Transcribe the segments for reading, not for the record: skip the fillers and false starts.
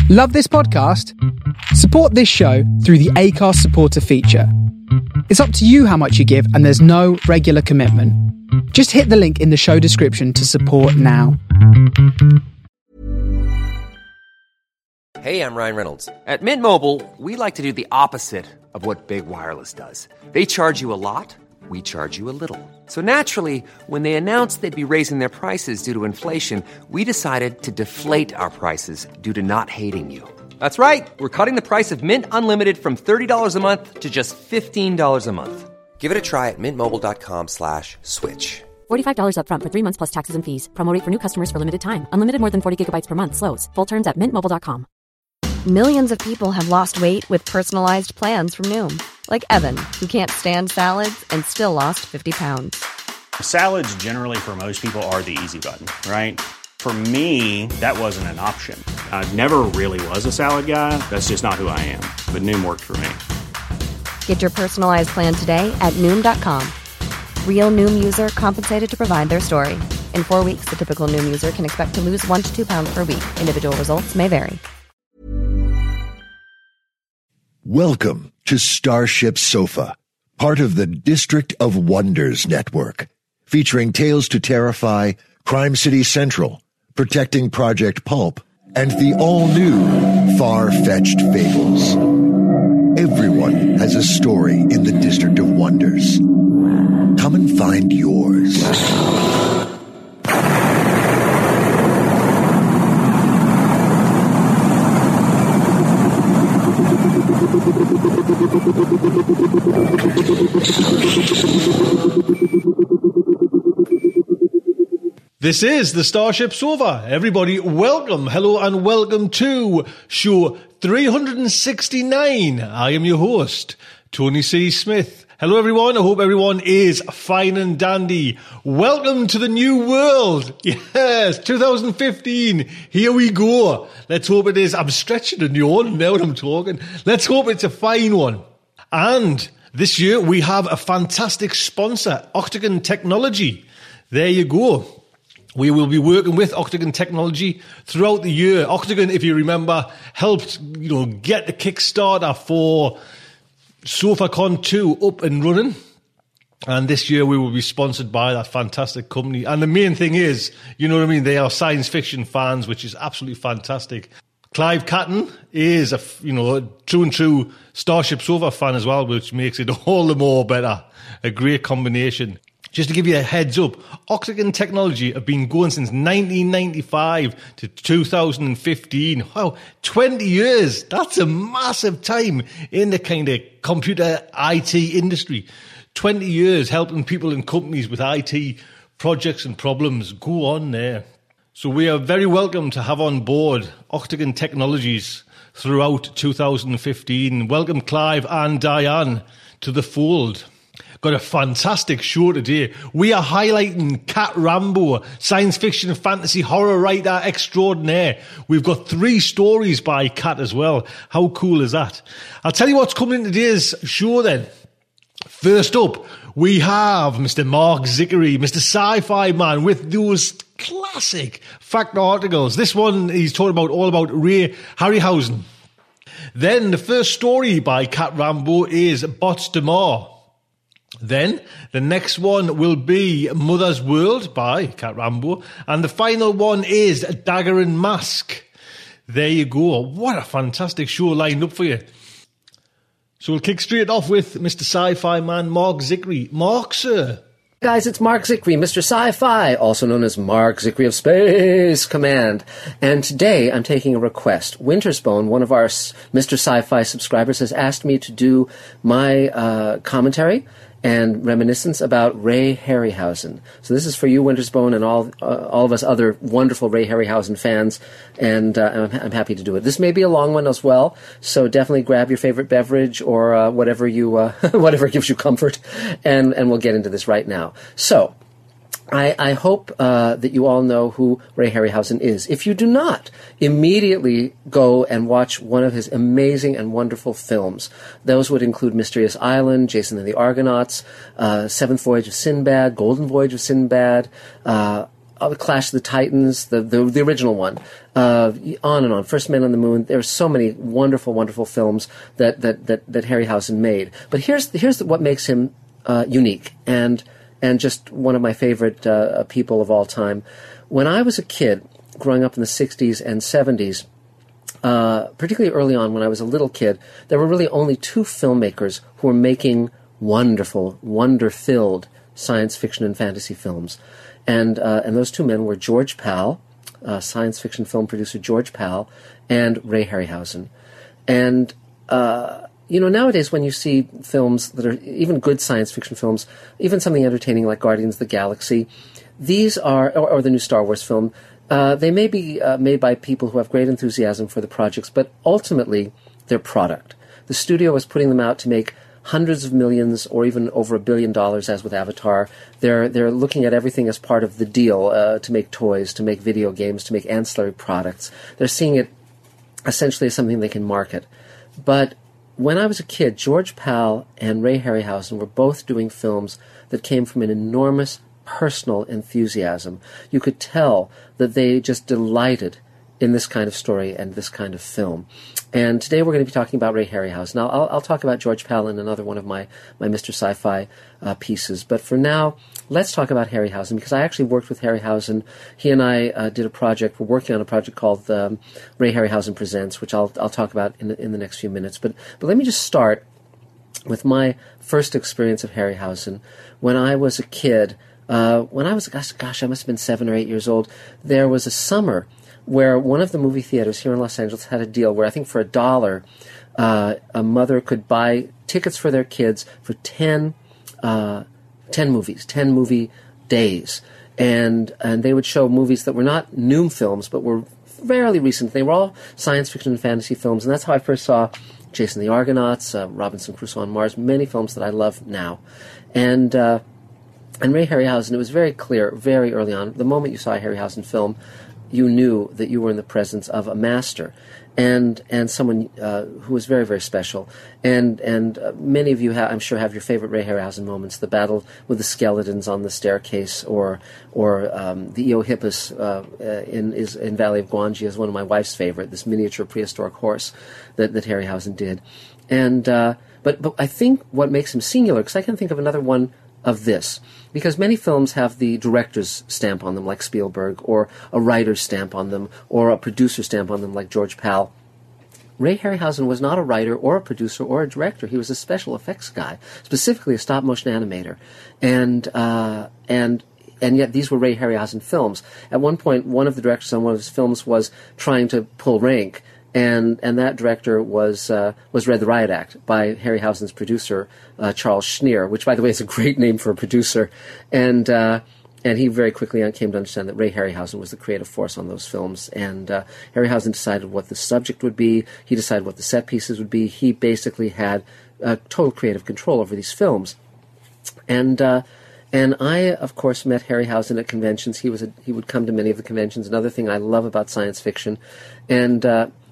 Love this podcast? Support this show through the Acast supporter feature. It's up to you how much you give, and there's no regular commitment. Just hit the link in the show description to support now. Hey, I'm Ryan Reynolds. At Mint Mobile, we like to do the opposite of what Big Wireless does. They charge you a lot, we charge you a little. So naturally, when they announced they'd be raising their prices due to inflation, we decided to deflate our prices due to not hating you. That's right. We're cutting the price of Mint Unlimited from $30 a month to just $15 a month. Give it a try at mintmobile.com/switch. $45 up front for 3 months plus taxes and fees. Promo rate for new customers for limited time. Unlimited more than 40 gigabytes per month. Slows full terms at mintmobile.com. Millions of people have lost weight with personalized plans from Noom. Like Evan, who can't stand salads and still lost 50 pounds. Salads generally for most people are the easy button, right? For me, that wasn't an option. I never really was a salad guy. That's just not who I am. But Noom worked for me. Get your personalized plan today at Noom.com. Real Noom user compensated to provide their story. In 4 weeks, the typical Noom user can expect to lose 1 to 2 pounds per week. Individual results may vary. Welcome to Starship Sofa, part of the District of Wonders network, featuring Tales to Terrify, Crime City Central, Protecting Project Pulp, and the all-new Far-Fetched Fables. Everyone has a story in the District of Wonders. Come and find yours. This is the Starship Sofa. Everybody, welcome, hello, and welcome to show 369. I am your host, Tony C. Smith. Hello, everyone. I hope everyone is fine and dandy. Welcome to the new world. Yes, 2015. Here we go. Let's hope it is. I'm stretching and yawning now when I'm talking. Let's hope it's a fine one. And this year we have a fantastic sponsor, Octagon Technology. There you go. We will be working with Octagon Technology throughout the year. Octagon, if you remember, helped get the Kickstarter for SofaCon 2 up and running. And this year we will be sponsored by that fantastic company. And the main thing is, they are science fiction fans, which is absolutely fantastic. Clive Catton is a true and true Starship Sofa fan as well, which makes it all the more better. A great combination. Just to give you a heads up, Octagon Technology have been going since 1995 to 2015. Wow, 20 years. That's a massive time in the kind of computer IT industry. 20 years helping people and companies with IT projects and problems. Go on there. So we are very welcome to have on board Octagon Technologies throughout 2015. Welcome Clive and Diane to the fold. Got a fantastic show today. We are highlighting Cat Rambo, science fiction and fantasy horror writer extraordinaire. We've got 3 stories by Cat as well. How cool is that? I'll tell you what's coming in today's show then. First up, we have Mr. Mark Zickery, Mr. Sci-Fi Man, with those classic fact articles. This one he's talking about all about Ray Harryhausen. Then the first story by Cat Rambo is Bots de Mar. Then the next one will be Mother's World by Cat Rambo. And the final one is Dagger and Mask. There you go. What a fantastic show lined up for you. So we'll kick straight off with Mr. Sci-Fi Man, Mark Zickery. Mark, sir. Guys, it's Mark Zickery, Mr. Sci-Fi, also known as Mark Zickery of Space Command. And today I'm taking a request. Wintersbone, one of our Mr. Sci-Fi subscribers, has asked me to do my commentary and reminiscence about Ray Harryhausen. So this is for you, Wintersbone, and all of us other wonderful Ray Harryhausen fans, and I'm happy to do it. This may be a long one as well, so definitely grab your favorite beverage or whatever whatever gives you comfort, and we'll get into this right now. So, I hope that you all know who Ray Harryhausen is. If you do not, immediately go and watch one of his amazing and wonderful films. Those would include Mysterious Island, Jason and the Argonauts, Seventh Voyage of Sinbad, Golden Voyage of Sinbad, Clash of the Titans, the original one, on and on. First Men on the Moon. There are so many wonderful, wonderful films that Harryhausen made. But here's what makes him unique and just one of my favorite people of all time. When I was a kid, growing up in the 60s and 70s, particularly early on when I was a little kid, there were really only two filmmakers who were making wonderful, wonder-filled science fiction and fantasy films. And those two men were George Pal, science fiction film producer George Pal, and Ray Harryhausen. And, nowadays when you see films that are even good science fiction films, even something entertaining like Guardians of the Galaxy, these are, or the new Star Wars film, they may be made by people who have great enthusiasm for the projects, but ultimately they're product. The studio is putting them out to make hundreds of millions or even over $1 billion, as with Avatar. They're looking at everything as part of the deal, to make toys, to make video games, to make ancillary products. They're seeing it essentially as something they can market. But when I was a kid, George Pal and Ray Harryhausen were both doing films that came from an enormous personal enthusiasm. You could tell that they just delighted in this kind of story and this kind of film. And today we're going to be talking about Ray Harryhausen. Now, I'll talk about George Pal in another one of my Mr. Sci-Fi pieces. But for now, let's talk about Harryhausen, because I actually worked with Harryhausen. He and I did a project. We're working on a project called Ray Harryhausen Presents, which I'll talk about in the next few minutes. But let me just start with my first experience of Harryhausen. When I was a kid, when I was, gosh, I must have been 7 or 8 years old, there was a summer where one of the movie theaters here in Los Angeles had a deal where I think for $1, a mother could buy tickets for their kids for 10 movies, 10 movie days. And they would show movies that were not new films, but were fairly recent. They were all science fiction and fantasy films, and that's how I first saw Jason the Argonauts, Robinson Crusoe on Mars, many films that I love now. And Ray Harryhausen, it was very clear very early on, the moment you saw a Harryhausen film, you knew that you were in the presence of a master and someone who was very, very special. And many of you, I'm sure, have your favorite Ray Harryhausen moments: the battle with the skeletons on the staircase, or the Eohippus in Valley of Gwangi is one of my wife's favorite. This miniature prehistoric horse that Harryhausen did. And but I think what makes him singular, because I can think of another one of this, because many films have the director's stamp on them, like Spielberg, or a writer's stamp on them, or a producer's stamp on them, like George Pal. Ray Harryhausen was not a writer or a producer or a director. He was a special effects guy, specifically a stop-motion animator. And yet these were Ray Harryhausen films. At one point, one of the directors on one of his films was trying to pull rank, and that director was Read the Riot Act by Harryhausen's producer, Charles Schneer, which, by the way, is a great name for a producer. And he very quickly came to understand that Ray Harryhausen was the creative force on those films. And Harryhausen decided what the subject would be. He decided what the set pieces would be. He basically had total creative control over these films. And I, of course, met Harryhausen at conventions. He would come to many of the conventions. Another thing I love about science fiction, and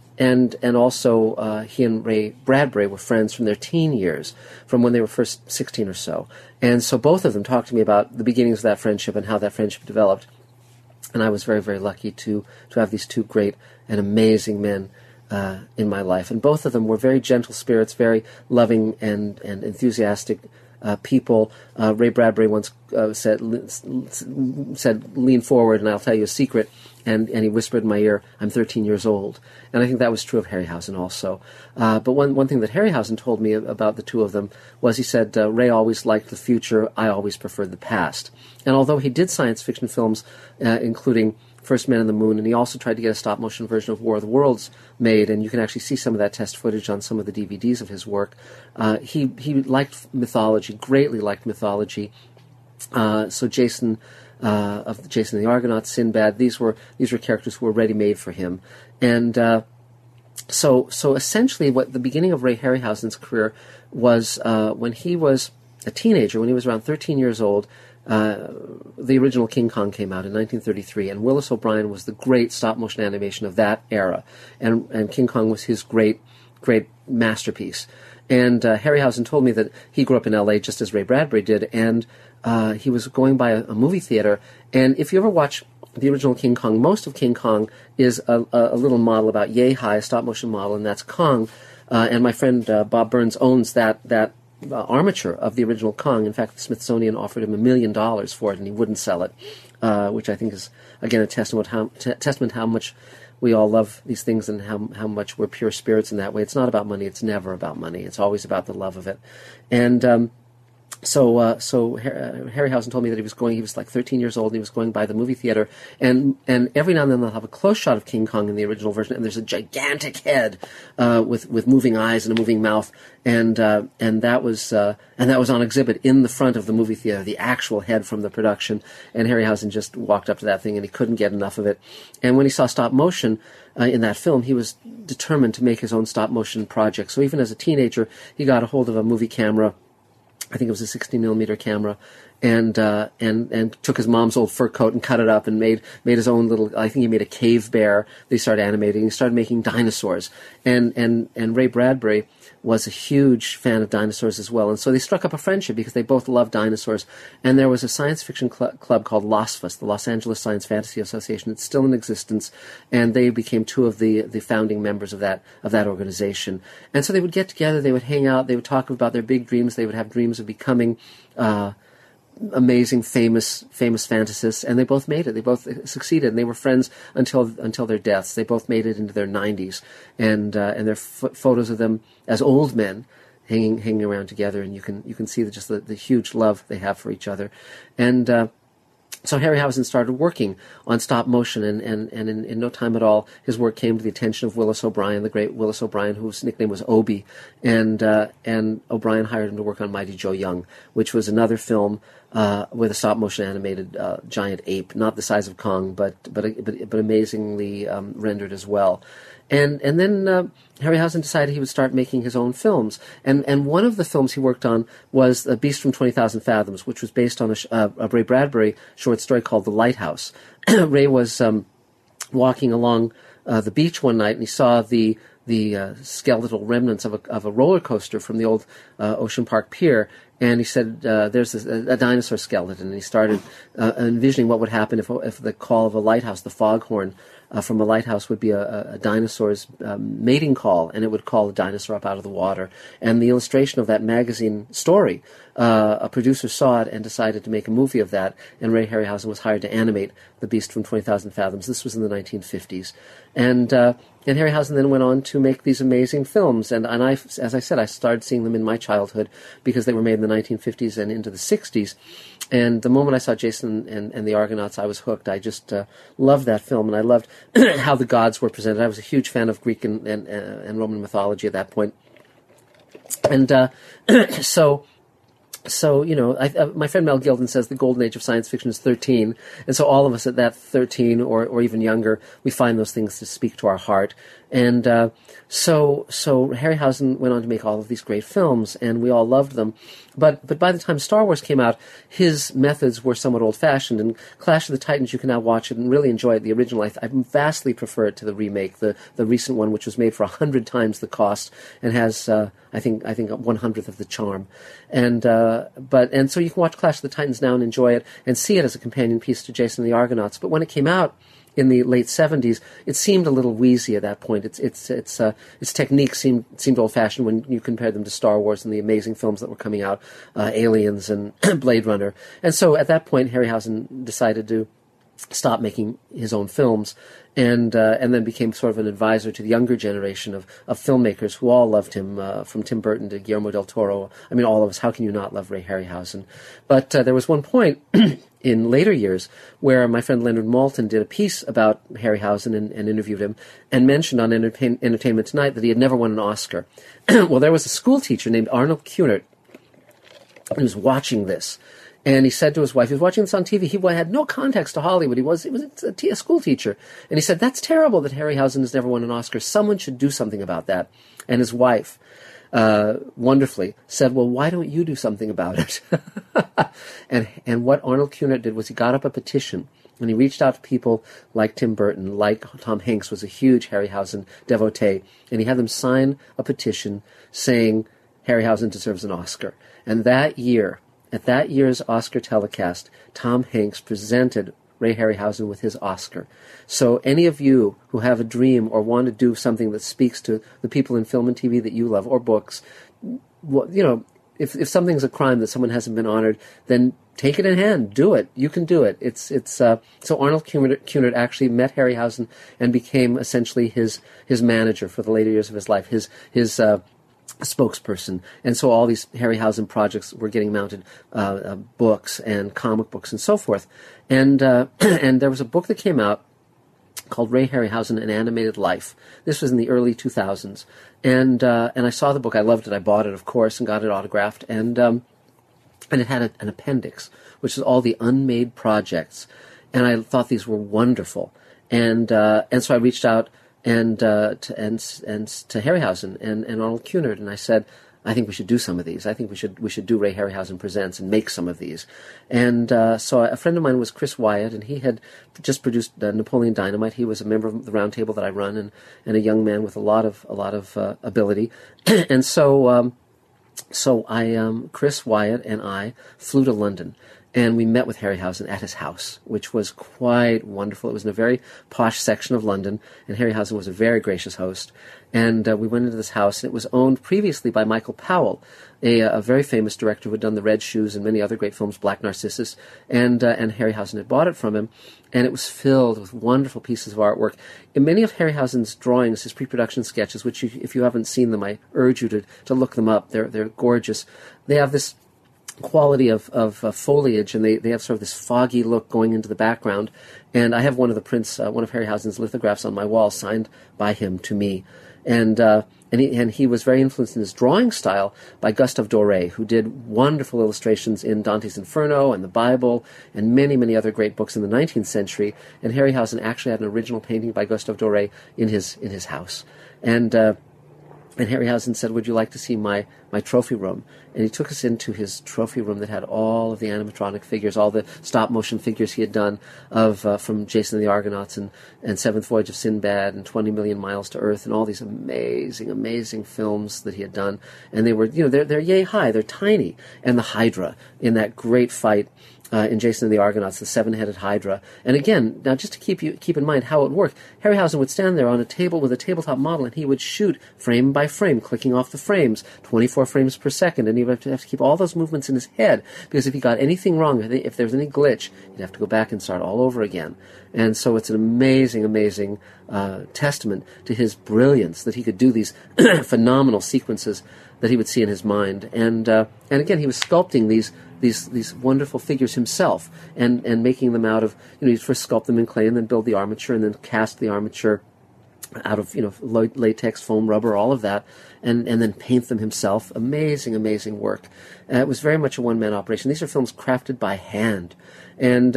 also he and Ray Bradbury were friends from their teen years, from when they were first 16 or so. And so both of them talked to me about the beginnings of that friendship and how that friendship developed. And I was very, very lucky to have these two great and amazing men in my life. And both of them were very gentle spirits, very loving and enthusiastic people. Ray Bradbury once said, "Lean forward and I'll tell you a secret." And he whispered in my ear, "I'm 13 years old." And I think that was true of Harryhausen also. But one thing that Harryhausen told me about the two of them was, he said, Ray always liked the future, I always preferred the past. And although he did science fiction films, including First Man on the Moon, and he also tried to get a stop-motion version of War of the Worlds made, and you can actually see some of that test footage on some of the DVDs of his work, he liked mythology, greatly liked mythology. So Jason the Argonaut, Sinbad, these were characters who were ready-made for him. And so essentially what the beginning of Ray Harryhausen's career was when he was a teenager, when he was around 13 years old. The original King Kong came out in 1933, and Willis O'Brien was the great stop-motion animation of that era, and King Kong was his great masterpiece. And Harryhausen told me that he grew up in L.A. just as Ray Bradbury did, and he was going by a movie theater, and if you ever watch the original King Kong. Most of King Kong is a little model about yay high, a stop-motion model, and that's Kong. And my friend Bob Burns owns that armature of the original Kong. In fact, the Smithsonian offered him $1 million for it, and he wouldn't sell it, which I think is, again, a testament how much we all love these things and how much we're pure spirits in that way. It's not about money. It's never about money. It's always about the love of it. And So Harryhausen told me that he was like 13 years old, and he was going by the movie theater, and every now and then they'll have a close shot of King Kong in the original version, and there's a gigantic head with moving eyes and a moving mouth, and that was on exhibit in the front of the movie theater, the actual head from the production. And Harryhausen just walked up to that thing, and he couldn't get enough of it. And when he saw stop motion in that film, he was determined to make his own stop motion project. So even as a teenager, he got a hold of a movie camera. I think it was a 16mm camera, and took his mom's old fur coat and cut it up and made his own little. I think he made a cave bear. They started animating. He started making dinosaurs, and Ray Bradbury was a huge fan of dinosaurs as well, and so they struck up a friendship because they both loved dinosaurs. And there was a science fiction club called LOSFAS, the Los Angeles Science Fantasy Association. It's still in existence, and they became two of the founding members of that organization. And so they would get together, they would hang out, they would talk about their big dreams. They would have dreams of becoming amazing, famous fantasists, and they both made it. They both succeeded, and they were friends until their deaths. They both made it into their 90s, and there are photos of them as old men hanging around together, and you can see the huge love they have for each other. And so Harryhausen started working on stop motion, and in no time at all, his work came to the attention of Willis O'Brien, the great Willis O'Brien, whose nickname was Obie, and O'Brien hired him to work on Mighty Joe Young, which was another film with a stop motion animated giant ape, not the size of Kong, but amazingly rendered as well. And then Harryhausen decided he would start making his own films. And one of the films he worked on was A Beast from 20,000 Fathoms, which was based on a Ray Bradbury short story called The Lighthouse. Ray was walking along the beach one night, and he saw the skeletal remnants of a roller coaster from the old Ocean Park Pier. And he said, there's a dinosaur skeleton. And he started envisioning what would happen if the call of a lighthouse, the foghorn from a lighthouse, would be a dinosaur's mating call, and it would call the dinosaur up out of the water. And the illustration of that magazine story, a producer saw it and decided to make a movie of that, and Ray Harryhausen was hired to animate The Beast from 20,000 Fathoms. This was in the 1950s. And Harryhausen then went on to make these amazing films. And I, as I said, I started seeing them in my childhood because they were made in the 1950s and into the 60s. And the moment I saw Jason and the Argonauts, I was hooked. I just loved that film, and I loved how the gods were presented. I was a huge fan of Greek and Roman mythology at that point. And So, you know, my friend Mel Gilden says the golden age of science fiction is 13. And so all of us at that 13 or even younger, we find those things to speak to our heart. And so Harryhausen went on to make all of these great films, and we all loved them. But by the time Star Wars came out, his methods were somewhat old-fashioned. And Clash of the Titans, you can now watch it and really enjoy it. The original, I vastly prefer it to the remake, the recent one, which was made for 100 times the cost and has, I think 1/100th of the charm. And so you can watch Clash of the Titans now and enjoy it and see it as a companion piece to Jason and the Argonauts. But when it came out in the late 70s, it seemed a little wheezy at that point. Its techniques seemed old-fashioned when you compared them to Star Wars and the amazing films that were coming out, Aliens and Blade Runner. And so at that point, Harryhausen decided to stop making his own films, and then became sort of an advisor to the younger generation of filmmakers who all loved him, from Tim Burton to Guillermo del Toro. I mean, all of us. How can you not love Ray Harryhausen? But there was one point in later years where my friend Leonard Maltin did a piece about Harryhausen and interviewed him, and mentioned on Entertainment Tonight that he had never won an Oscar. Well, there was a school teacher named Arnold Cunard who was watching this. And he said to his wife, he was watching this on TV, he had no context to Hollywood, he was a school teacher. And he said, that's terrible that Harryhausen has never won an Oscar. Someone should do something about that. And his wife, wonderfully, said, well, why don't you do something about it? And what Arnold Cunard did was he got up a petition, and he reached out to people like Tim Burton, like Tom Hanks was a huge Harryhausen devotee, and he had them sign a petition saying Harryhausen deserves an Oscar. And that year, at that year's Oscar telecast, Tom Hanks presented Ray Harryhausen with his Oscar. So any of you who have a dream or want to do something that speaks to the people in film and TV that you love, or books, if something's a crime that someone hasn't been honored, then take it in hand. Do it. You can do it. So Arnold Cunard actually met Harryhausen and became essentially his manager for the later years of his life, his spokesperson. And so all these Harryhausen projects were getting mounted, books and comic books and so forth. And there was a book that came out called Ray Harryhausen, An Animated Life. This was in the early 2000s. And I saw the book. I loved it. I bought it, of course, and got it autographed. And it had an appendix, which is all the unmade projects. And I thought these were wonderful. And so I reached out and to Harryhausen and Arnold Cunard, and I said, I think we should do some of these. I think we should do Ray Harryhausen Presents and make some of these. And so a friend of mine was Chris Wyatt, and he had just produced Napoleon Dynamite. He was a member of the round table that I run, and a young man with a lot of ability. And so Chris Wyatt and I flew to London, and we met with Harryhausen at his house, which was quite wonderful. It was in a very posh section of London, and Harryhausen was a very gracious host. And we went into this house, and it was owned previously by Michael Powell, a very famous director who had done The Red Shoes and many other great films, Black Narcissus, and Harryhausen had bought it from him, and it was filled with wonderful pieces of artwork. In many of Harryhausen's drawings, his pre-production sketches, which if you haven't seen them, I urge you to look them up. They're gorgeous. They have this quality of foliage, and they have sort of this foggy look going into the background. And I have one of the prints, one of Harryhausen's lithographs on my wall, signed by him to me. And he was very influenced in his drawing style by Gustave Doré, who did wonderful illustrations in Dante's Inferno and the Bible and many, many other great books in the 19th century. And Harryhausen actually had an original painting by Gustave Doré in his house. And Harryhausen said, would you like to see my trophy room? And he took us into his trophy room that had all of the animatronic figures, all the stop-motion figures he had done from Jason and the Argonauts and Seventh Voyage of Sinbad and 20 Million Miles to Earth and all these amazing, amazing films that he had done. And they were, they're yay high, they're tiny. And the Hydra in that great fight in Jason and the Argonauts, the seven-headed Hydra. And again, now just to keep in mind how it worked, Harryhausen would stand there on a table with a tabletop model, and he would shoot frame by frame, clicking off the frames, 24 frames per second, and he would have to keep all those movements in his head, because if he got anything wrong, if there was any glitch, he'd have to go back and start all over again. And so it's an amazing, amazing testament to his brilliance that he could do these phenomenal sequences that he would see in his mind. And again, he was sculpting these wonderful figures himself and making them out of, he'd first sculpt them in clay and then build the armature and then cast the armature out of, latex, foam, rubber, all of that, and then paint them himself. Amazing, amazing work. It was very much a one-man operation. These are films crafted by hand. And,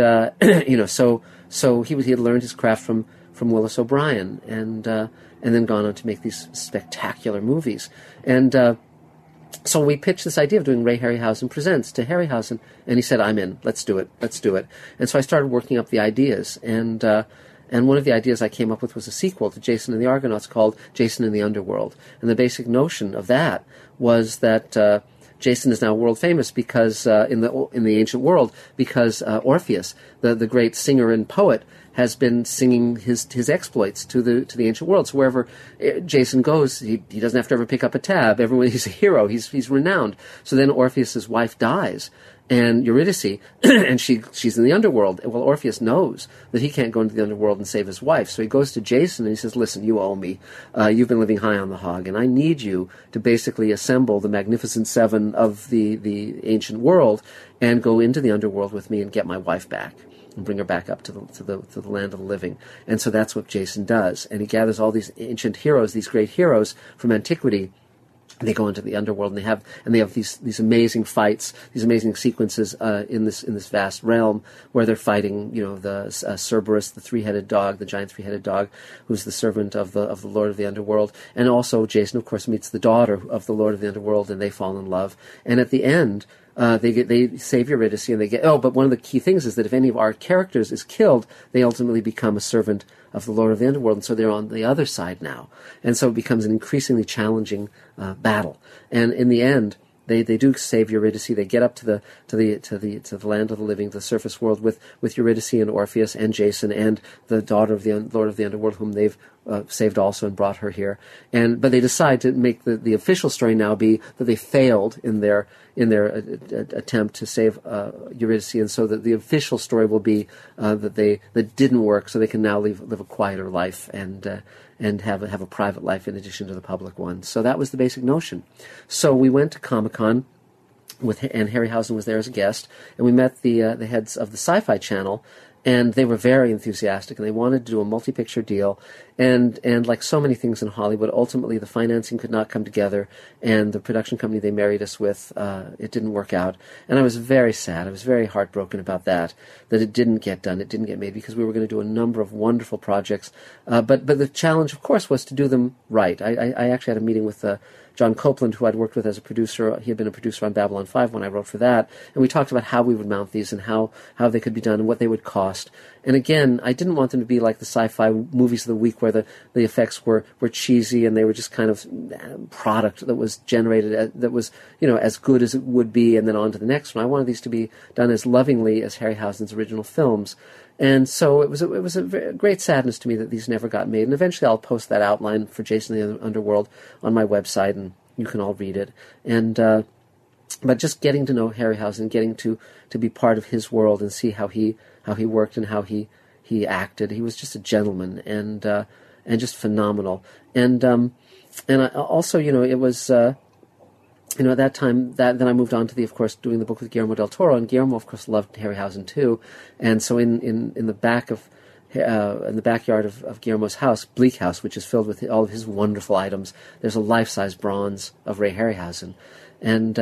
so he had learned his craft from Willis O'Brien and then gone on to make these spectacular movies. And, so we pitched this idea of doing Ray Harryhausen Presents to Harryhausen, and he said, I'm in. Let's do it. And so I started working up the ideas, and one of the ideas I came up with was a sequel to Jason and the Argonauts called Jason in the Underworld. And the basic notion of that was that Jason is now world famous because in the ancient world, because Orpheus, the great singer and poet, has been singing his exploits to the ancient world. So wherever Jason goes, he doesn't have to ever pick up a tab. He's a hero. He's renowned. So then Orpheus's wife dies, and Eurydice, and she's in the underworld. Well, Orpheus knows that he can't go into the underworld and save his wife. So he goes to Jason and he says, listen, you owe me. You've been living high on the hog, and I need you to basically assemble the Magnificent Seven of the ancient world and go into the underworld with me and get my wife back and bring her back up to the land of the living. And so that's what Jason does. And he gathers all these ancient heroes, these great heroes from antiquity. And they go into the underworld, and they have these amazing fights, these amazing sequences in this vast realm where they're fighting, the Cerberus, the three-headed dog, the giant three-headed dog, who's the servant of the Lord of the Underworld, and also Jason, of course, meets the daughter of the Lord of the Underworld, and they fall in love. And at the end, they save Eurydice, and they get. Oh, but one of the key things is that if any of our characters is killed, they ultimately become a servant of the Lord of the Underworld, and so they're on the other side now. And so it becomes an increasingly challenging battle. And in the end, they do save Eurydice. They get up to the land of the living, the surface world, with Eurydice and Orpheus and Jason and the daughter of the Lord of the Underworld, whom they've saved also and brought her here. But they decide to make the official story now be that they failed in their attempt to save Eurydice, and so that the official story will be that didn't work, so they can now live a quieter life and have a private life in addition to the public one. So that was the basic notion. So we went to Comic-Con, and Harryhausen was there as a guest, and we met the heads of the Sci-Fi Channel, and they were very enthusiastic, and they wanted to do a multi-picture deal. And like so many things in Hollywood, ultimately the financing could not come together, and the production company they married us with, it didn't work out. And I was very sad. I was very heartbroken about that it didn't get done. It didn't get made, because we were going to do a number of wonderful projects. But the challenge, of course, was to do them right. I actually had a meeting with John Copeland, who I'd worked with as a producer. He had been a producer on Babylon 5 when I wrote for that. And we talked about how we would mount these and how they could be done and what they would cost. And again, I didn't want them to be like the sci-fi movies of the week where the effects were cheesy and they were just kind of product that was generated that was, as good as it would be, and then on to the next one. I wanted these to be done as lovingly as Harryhausen's original films. And so it was a great sadness to me that these never got made. And eventually I'll post that outline for Jason the Underworld on my website, and you can all read it. And but just getting to know Harryhausen, getting to be part of his world and see how he worked and how he acted. He was just a gentleman and just phenomenal. And I also, it was. At that time, then I moved on to of course, doing the book with Guillermo del Toro, and Guillermo, of course, loved Harryhausen too. And so in the back of in the backyard of Guillermo's house, Bleak House, which is filled with all of his wonderful items, there's a life-size bronze of Ray Harryhausen. And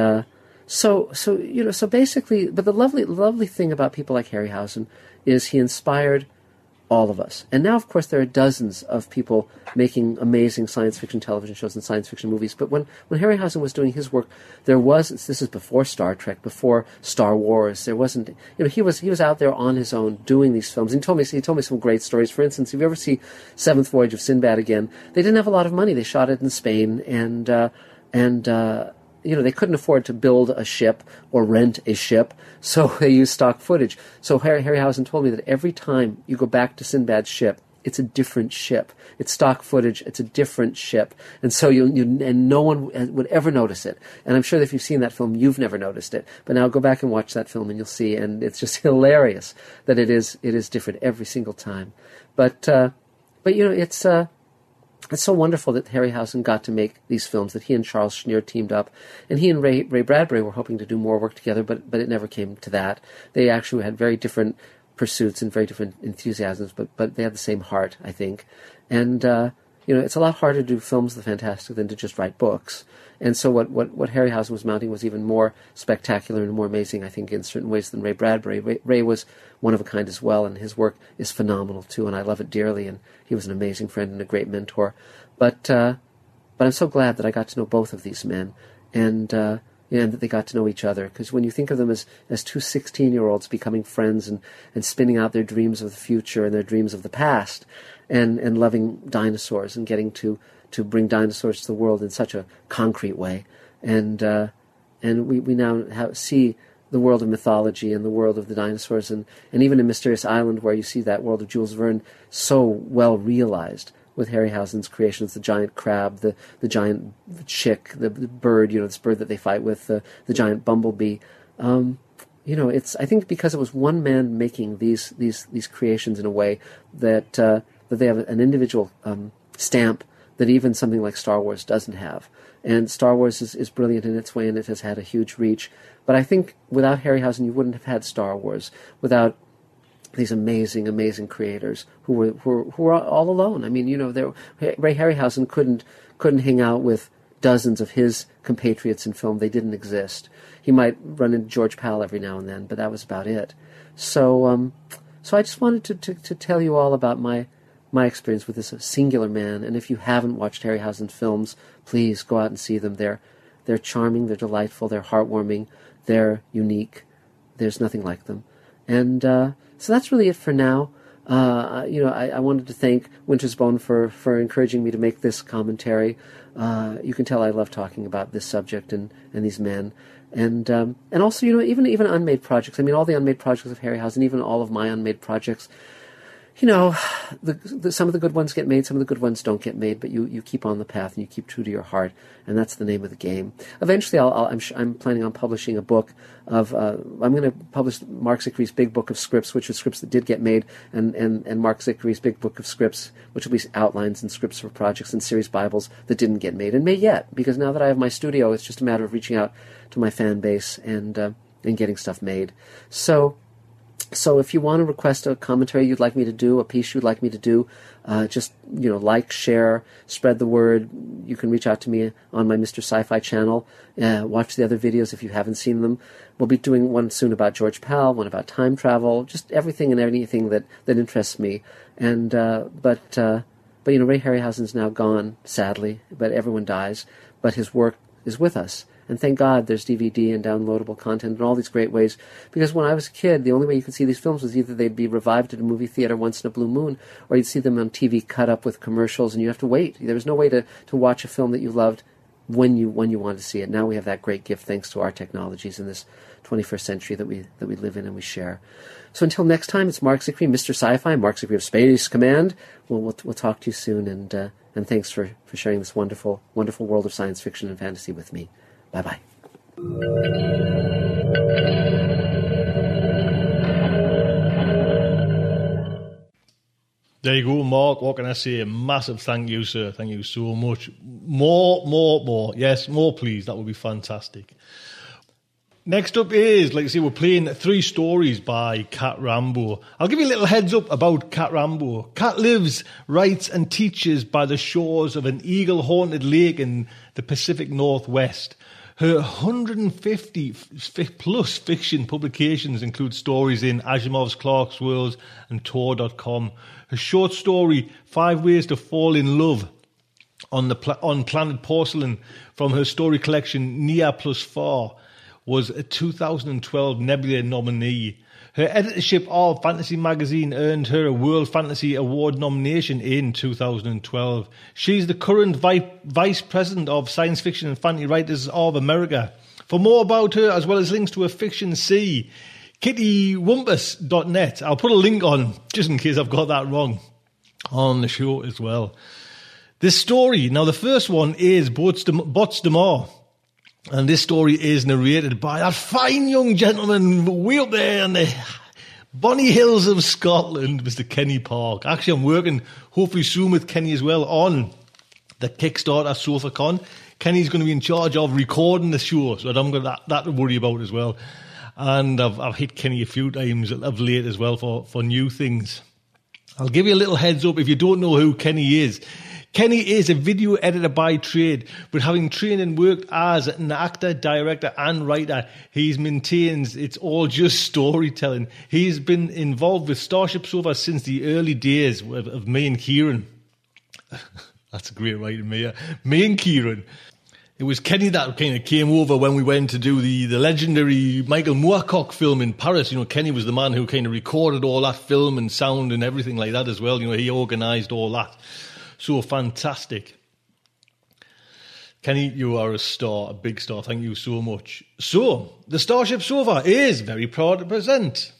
so basically, but the lovely thing about people like Harryhausen is he inspired all of us. And now, of course, there are dozens of people making amazing science fiction television shows and science fiction movies. But when Harryhausen was doing his work, this is before Star Trek, before Star Wars. There wasn't, he was out there on his own doing these films. And he told me some great stories. For instance, if you ever see Seventh Voyage of Sinbad again, they didn't have a lot of money. They shot it in Spain, and they couldn't afford to build a ship or rent a ship, so they used stock footage. So Harryhausen told me that every time you go back to Sinbad's ship, it's a different ship. It's stock footage. It's a different ship, and so and no one would ever notice it. And I'm sure that if you've seen that film, you've never noticed it. But now go back and watch that film, and you'll see. And it's just hilarious that it is different every single time. But it's so wonderful that Harryhausen got to make these films, that he and Charles Schneer teamed up. And he and Ray Bradbury were hoping to do more work together, but it never came to that. They actually had very different pursuits and very different enthusiasms, but they had the same heart, I think. And, it's a lot harder to do films of the fantastic than to just write books. And so what Harryhausen was mounting was even more spectacular and more amazing, I think, in certain ways than Ray Bradbury. Ray was one of a kind as well, and his work is phenomenal too, and I love it dearly, and he was an amazing friend and a great mentor. But I'm so glad that I got to know both of these men, and that they got to know each other, because when you think of them as two 16-year-olds becoming friends and spinning out their dreams of the future and their dreams of the past, and loving dinosaurs and getting to bring dinosaurs to the world in such a concrete way, and we now see the world of mythology and the world of the dinosaurs, and even in Mysterious Island, where you see that world of Jules Verne so well realized with Harryhausen's creations, the giant crab, the giant chick, the bird, this bird that they fight with, the giant bumblebee. It's, I think, because it was one man making these creations in a way that they have an individual stamp that even something like Star Wars doesn't have. And Star Wars is brilliant in its way, and it has had a huge reach. But I think without Harryhausen, you wouldn't have had Star Wars, without these amazing, amazing creators who were all alone. I mean, Ray Harryhausen couldn't hang out with dozens of his compatriots in film. They didn't exist. He might run into George Pal every now and then, but that was about it. So I just wanted to tell you all about my experience with this singular man. And if you haven't watched Harryhausen's films, please go out and see them. They're charming, they're delightful, they're heartwarming, they're unique. There's nothing like them. And so that's really it for now. I wanted to thank Wintersbone for encouraging me to make this commentary. You can tell I love talking about this subject and these men. And also, even unmade projects. I mean, all the unmade projects of Harryhausen, even all of my unmade projects, some of the good ones get made, some of the good ones don't get made, but you keep on the path and you keep true to your heart, and that's the name of the game. Eventually, I'm planning on publishing a book of. I'm going to publish Mark Zickery's big book of scripts, which are scripts that did get made, and Mark Zickery's big book of scripts, which will be outlines and scripts for projects and series Bibles that didn't get made and may yet, because now that I have my studio, it's just a matter of reaching out to my fan base and getting stuff made. So if you want to request a commentary you'd like me to do, a piece you'd like me to do, just, like, share, spread the word. You can reach out to me on my Mr. Sci-Fi channel. Watch the other videos if you haven't seen them. We'll be doing one soon about George Pal, one about time travel, just everything and anything that interests me. And but Ray Harryhausen's now gone, sadly, but everyone dies. But his work is with us. And thank God there's DVD and downloadable content and all these great ways. Because when I was a kid, the only way you could see these films was either they'd be revived at a movie theater once in a blue moon, or you'd see them on TV cut up with commercials, and you have to wait. There was no way to watch a film that you loved when you wanted to see it. Now we have that great gift thanks to our technologies in this 21st century that we live in and we share. So until next time, it's Mark Zickery, Mr. Sci-Fi, Mark Zickery of Space Command. We'll talk to you soon, and thanks for sharing this wonderful, wonderful world of science fiction and fantasy with me. Bye-bye. There you go, Mark. What can I say? A massive thank you, sir. Thank you so much. More. Yes, more, please. That would be fantastic. Next up is, like I say, we're playing 3 stories by Cat Rambo. I'll give you a little heads up about Cat Rambo. Cat lives, writes and teaches by the shores of an eagle-haunted lake in the Pacific Northwest. Her 150-plus fiction publications include stories in Asimov's Clarkesworld and Tor.com. Her short story, 5 Ways to Fall in Love, on Planet Porcelain, from her story collection Nia Plus 4, was a 2012 Nebula nominee. Her editorship of Fantasy Magazine earned her a World Fantasy Award nomination in 2012. She's the current Vice President of Science Fiction and Fantasy Writers of America. For more about her, as well as links to her fiction, see kittywumpus.net. I'll put a link on, just in case I've got that wrong, on the show as well. This story, now the first one is Bots de Mar. And this story is narrated by that fine young gentleman way up there in the bonny hills of Scotland, Mr. Kenny Park. Actually, I'm working, hopefully soon, with Kenny as well on the Kickstarter SofaCon. Kenny's going to be in charge of recording the show, so I'm got that to worry about as well. And I've hit Kenny a few times of late as well for new things. I'll give you a little heads up if you don't know who Kenny is. Kenny is a video editor by trade, but having trained and worked as an actor, director and writer, he maintains it's all just storytelling. He's been involved with Starship Sofa since the early days of me and Kieran. That's a great writing, me and Kieran. It was Kenny that kind of came over when we went to do the legendary Michael Moorcock film in Paris. Kenny was the man who kind of recorded all that film and sound and everything like that as well. He organised all that. So fantastic. Kenny, you are a star, a big star. Thank you so much. So, the Starship Sofa is very proud to present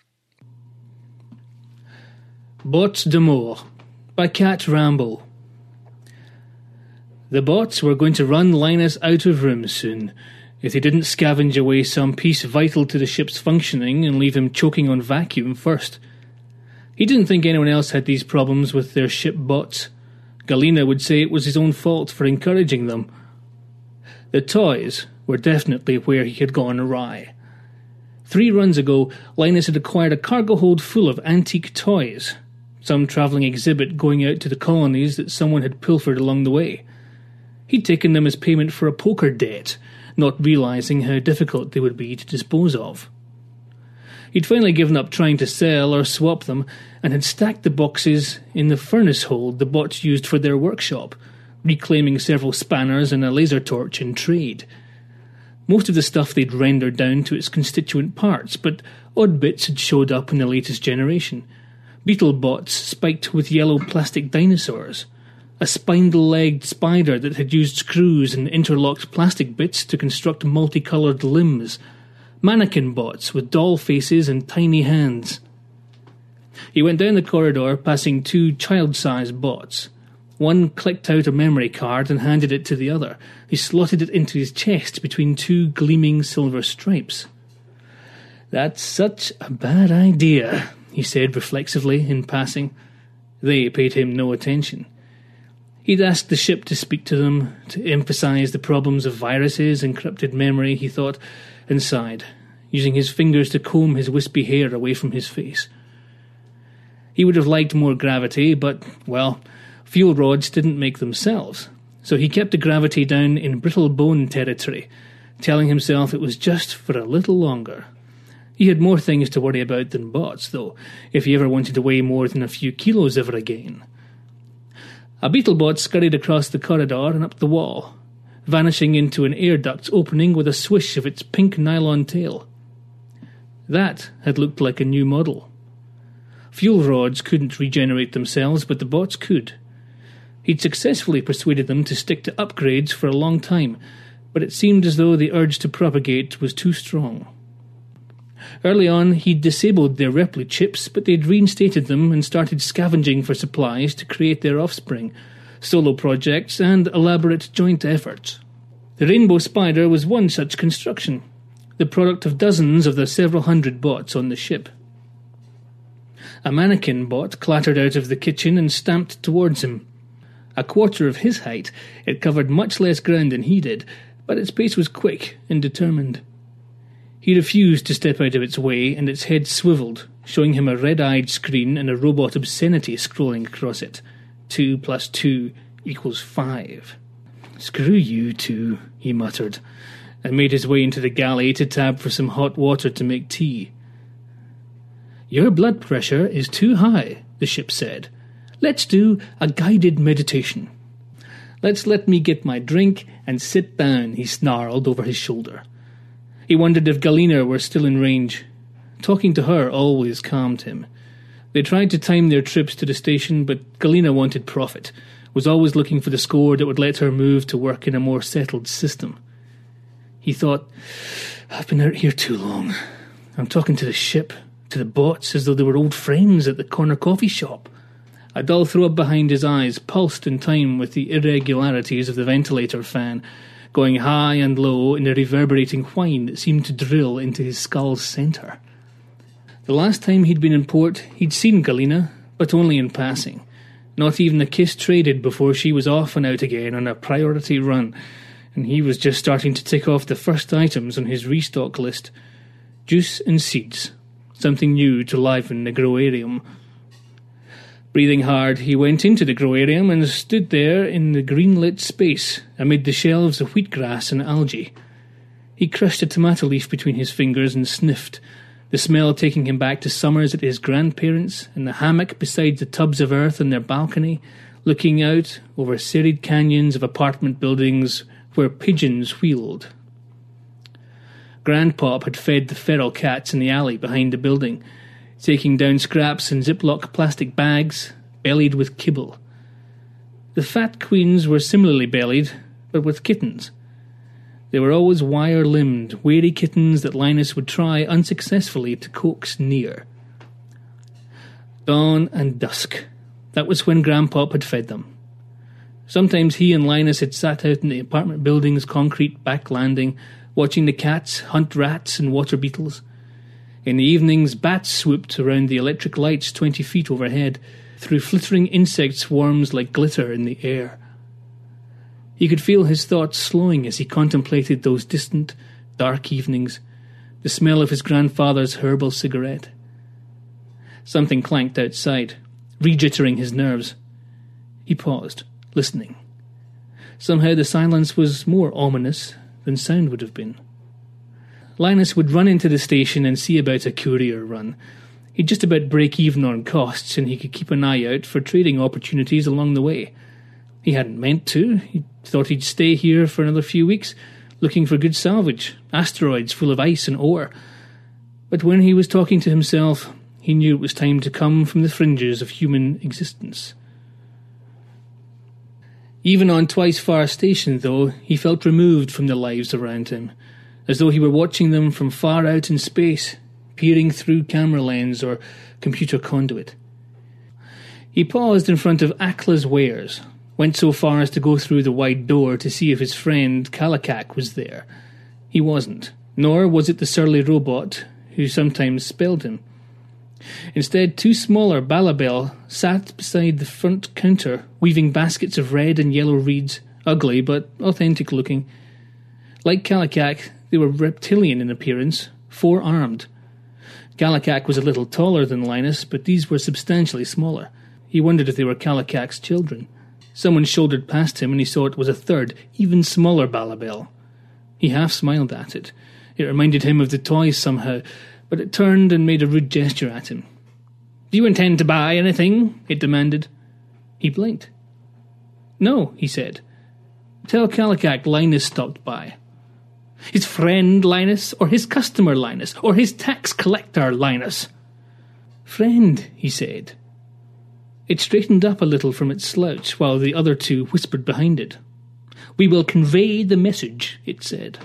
Bots de Mar by Cat Rambo. The bots were going to run Linus out of room soon, if they didn't scavenge away some piece vital to the ship's functioning and leave him choking on vacuum first. He didn't think anyone else had these problems with their ship bots. Galena would say it was his own fault for encouraging them. The toys were definitely where he had gone awry. 3 runs ago, Linus had acquired a cargo hold full of antique toys, some travelling exhibit going out to the colonies that someone had pilfered along the way. He'd taken them as payment for a poker debt, not realising how difficult they would be to dispose of. He'd finally given up trying to sell or swap them and had stacked the boxes in the furnace hold the bots used for their workshop, reclaiming several spanners and a laser torch in trade. Most of the stuff they'd rendered down to its constituent parts, but odd bits had showed up in the latest generation. beetle bots spiked with yellow plastic dinosaurs, a spindle-legged spider that had used screws and interlocked plastic bits to construct multicoloured limbs, mannequin bots with doll faces and tiny hands. He went down the corridor, passing 2 child-sized bots. One clicked out a memory card and handed it to the other. He slotted it into his chest between 2 gleaming silver stripes. "That's such a bad idea," he said reflexively in passing. They paid him no attention. He'd asked the ship to speak to them, to emphasise the problems of viruses, encrypted memory, he thought, and sighed, using his fingers to comb his wispy hair away from his face. He would have liked more gravity, but, well, fuel rods didn't make themselves, so he kept the gravity down in brittle bone territory, telling himself it was just for a little longer. He had more things to worry about than bots, though, if he ever wanted to weigh more than a few kilos ever again. A beetlebot scurried across the corridor and up the wall, vanishing into an air duct opening with a swish of its pink nylon tail. That had looked like a new model. Fuel rods couldn't regenerate themselves, but the bots could. He'd successfully persuaded them to stick to upgrades for a long time, but it seemed as though the urge to propagate was too strong. Early on, he'd disabled their Repli chips, but they'd reinstated them and started scavenging for supplies to create their offspring, solo projects and elaborate joint efforts. The Rainbow Spider was one such construction, the product of dozens of the several hundred bots on the ship. A mannequin bot clattered out of the kitchen and stamped towards him. A quarter of his height, it covered much less ground than he did, but its pace was quick and determined. He refused to step out of its way, and its head swiveled, showing him a red-eyed screen and a robot obscenity scrolling across it. 2 + 2 = 5. "Screw you 2, he muttered, and made his way into the galley to tab for some hot water to make tea. "Your blood pressure is too high," the ship said. "Let's do a guided meditation." Let me get my drink and sit down," he snarled over his shoulder. He wondered if Galina were still in range. Talking to her always calmed him. They tried to time their trips to the station, but Galina wanted profit, was always looking for the score that would let her move to work in a more settled system. He thought, "I've been out here too long. I'm talking to the ship, to the bots, as though they were old friends at the corner coffee shop." A dull throb behind his eyes pulsed in time with the irregularities of the ventilator fan, going high and low in a reverberating whine that seemed to drill into his skull's centre. The last time he'd been in port, he'd seen Galina, but only in passing. Not even a kiss traded before she was off and out again on a priority run, and he was just starting to tick off the first items on his restock list. Juice and seeds, something new to liven the growarium. Breathing hard, he went into the growarium and stood there in the green-lit space amid the shelves of wheatgrass and algae. He crushed a tomato leaf between his fingers and sniffed, the smell taking him back to summers at his grandparents' in the hammock beside the tubs of earth on their balcony, looking out over serried canyons of apartment buildings where pigeons wheeled. Grandpop had fed the feral cats in the alley behind the building, taking down scraps in Ziploc plastic bags, bellied with kibble. The fat queens were similarly bellied, but with kittens. They were always wire-limbed, wary kittens that Linus would try unsuccessfully to coax near. Dawn and dusk. That was when Grandpop had fed them. Sometimes he and Linus had sat out in the apartment building's concrete back landing, watching the cats hunt rats and water beetles. In the evenings, bats swooped around the electric lights 20 feet overhead, threw flittering insect swarms like glitter in the air. He could feel his thoughts slowing as he contemplated those distant, dark evenings, the smell of his grandfather's herbal cigarette. Something clanked outside, rejittering his nerves. He paused, listening. Somehow the silence was more ominous than sound would have been. Linus would run into the station and see about a courier run. He'd just about break even on costs, and he could keep an eye out for trading opportunities along the way. He hadn't meant to. He thought he'd stay here for another few weeks, looking for good salvage, asteroids full of ice and ore. But when he was talking to himself, he knew it was time to come from the fringes of human existence. Even on Twice Far Station, though, he felt removed from the lives around him, as though he were watching them from far out in space, peering through camera lens or computer conduit. He paused in front of Akla's wares, went so far as to go through the wide door to see if his friend Kalakak was there. He wasn't, nor was it the surly robot who sometimes spelled him. Instead, two smaller Balabel sat beside the front counter, weaving baskets of red and yellow reeds, ugly but authentic looking. Like Kalakak, they were reptilian in appearance, four-armed. Kalakak was a little taller than Linus, but these were substantially smaller. He wondered if they were Kalakak's children. Someone shouldered past him and he saw it was a third, even smaller Balabel. He half smiled at it. It reminded him of the toys somehow, but it turned and made a rude gesture at him. "Do you intend to buy anything?" it demanded. He blinked. "No," he said. "Tell Kalakak Linus stopped by." "His friend Linus, or his customer Linus, or his tax collector Linus?" "Friend," he said. It straightened up a little from its slouch, while the other two whispered behind it. "We will convey the message," it said.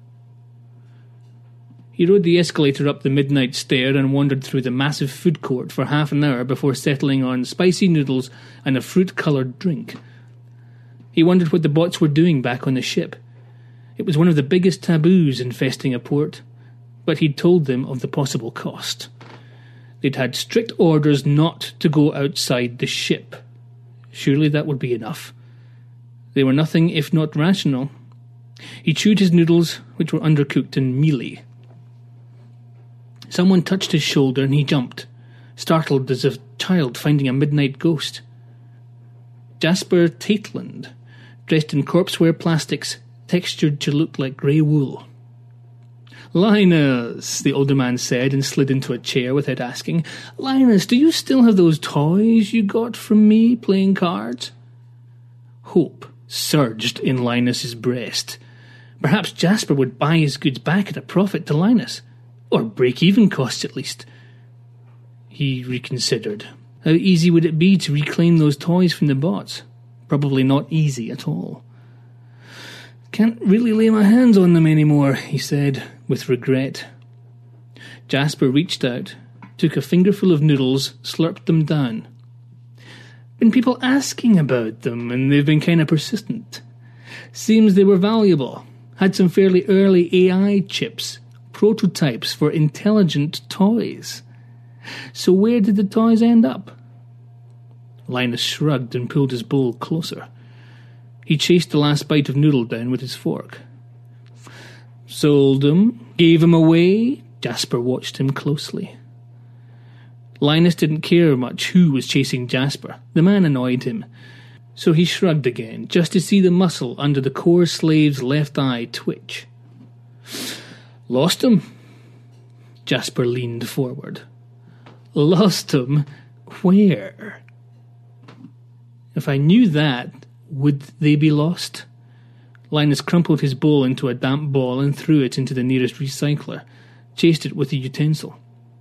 He rode the escalator up the midnight stair and wandered through the massive food court for half an hour before settling on spicy noodles and a fruit-coloured drink. He wondered what the bots were doing back on the ship. It was one of the biggest taboos infesting a port, but he'd told them of the possible cost. They'd had strict orders not to go outside the ship. Surely that would be enough. They were nothing if not rational. He chewed his noodles, which were undercooked and mealy. Someone touched his shoulder and he jumped, startled as a child finding a midnight ghost. Jasper Taitland, dressed in corpse-wear plastics, textured to look like grey wool. "Linus," the older man said and slid into a chair without asking. "Linus, do you still have those toys you got from me playing cards?" Hope surged in Linus's breast. Perhaps Jasper would buy his goods back at a profit to Linus. Or break-even costs, at least. He reconsidered. How easy would it be to reclaim those toys from the bots? Probably not easy at all. "Can't really lay my hands on them anymore," he said, with regret. Jasper reached out, took a fingerful of noodles, slurped them down. "Been people asking about them, and they've been kind of persistent. Seems they were valuable. Had some fairly early AI chips. Prototypes for intelligent toys. So where did the toys end up?" Linus shrugged and pulled his bowl closer. He chased the last bite of noodle down with his fork. "Sold 'em? Gave 'em away?" Jasper watched him closely. Linus didn't care much who was chasing Jasper. The man annoyed him. So he shrugged again, just to see the muscle under the core slave's left eye twitch. "Lost 'em?" Jasper leaned forward. "Lost 'em? Where?" "If I knew that, would they be lost?" Linus crumpled his bowl into a damp ball and threw it into the nearest recycler, chased it with a utensil.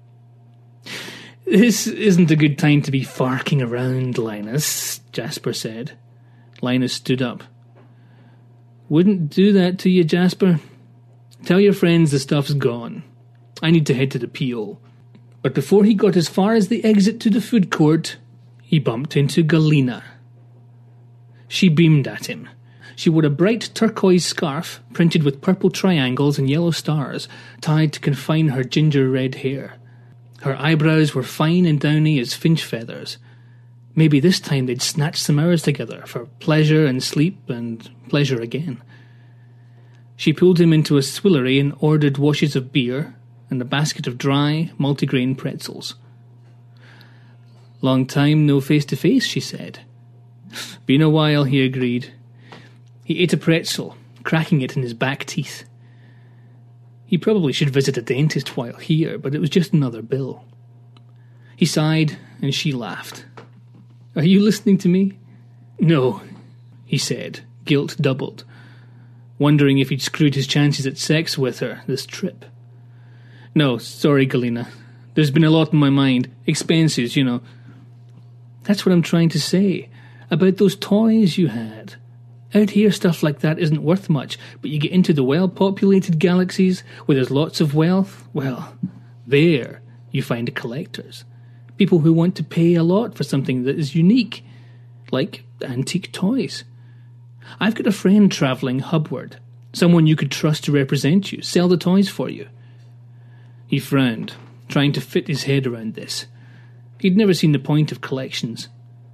"This isn't a good time to be farking around, Linus," Jasper said. Linus stood up. "Wouldn't do that to you, Jasper. Tell your friends the stuff's gone. I need to head to the PO." But before he got as far as the exit to the food court, he bumped into Galina. She beamed at him. She wore a bright turquoise scarf, printed with purple triangles and yellow stars, tied to confine her ginger-red hair. Her eyebrows were fine and downy as finch feathers. Maybe this time they'd snatch some hours together for pleasure and sleep and pleasure again. She pulled him into a swillery and ordered washes of beer and a basket of dry, multigrain pretzels. "Long time no face-to-face," she said. "Been a while," he agreed. He ate a pretzel, cracking it in his back teeth. He probably should visit a dentist while here, but it was just another bill. He sighed, and she laughed. "Are you listening to me?" "No," he said, guilt doubled, wondering if he'd screwed his chances at sex with her this trip. "No, sorry, Galina. There's been a lot in my mind. Expenses, you know. That's what I'm trying to say. About those toys you had. Out here, stuff like that isn't worth much, but you get into the well-populated galaxies where there's lots of wealth, well, there you find collectors. People who want to pay a lot for something that is unique, like antique toys. I've got a friend travelling hubward, someone you could trust to represent you, sell the toys for you. He frowned, trying to fit his head around this. He'd never seen the point of collections.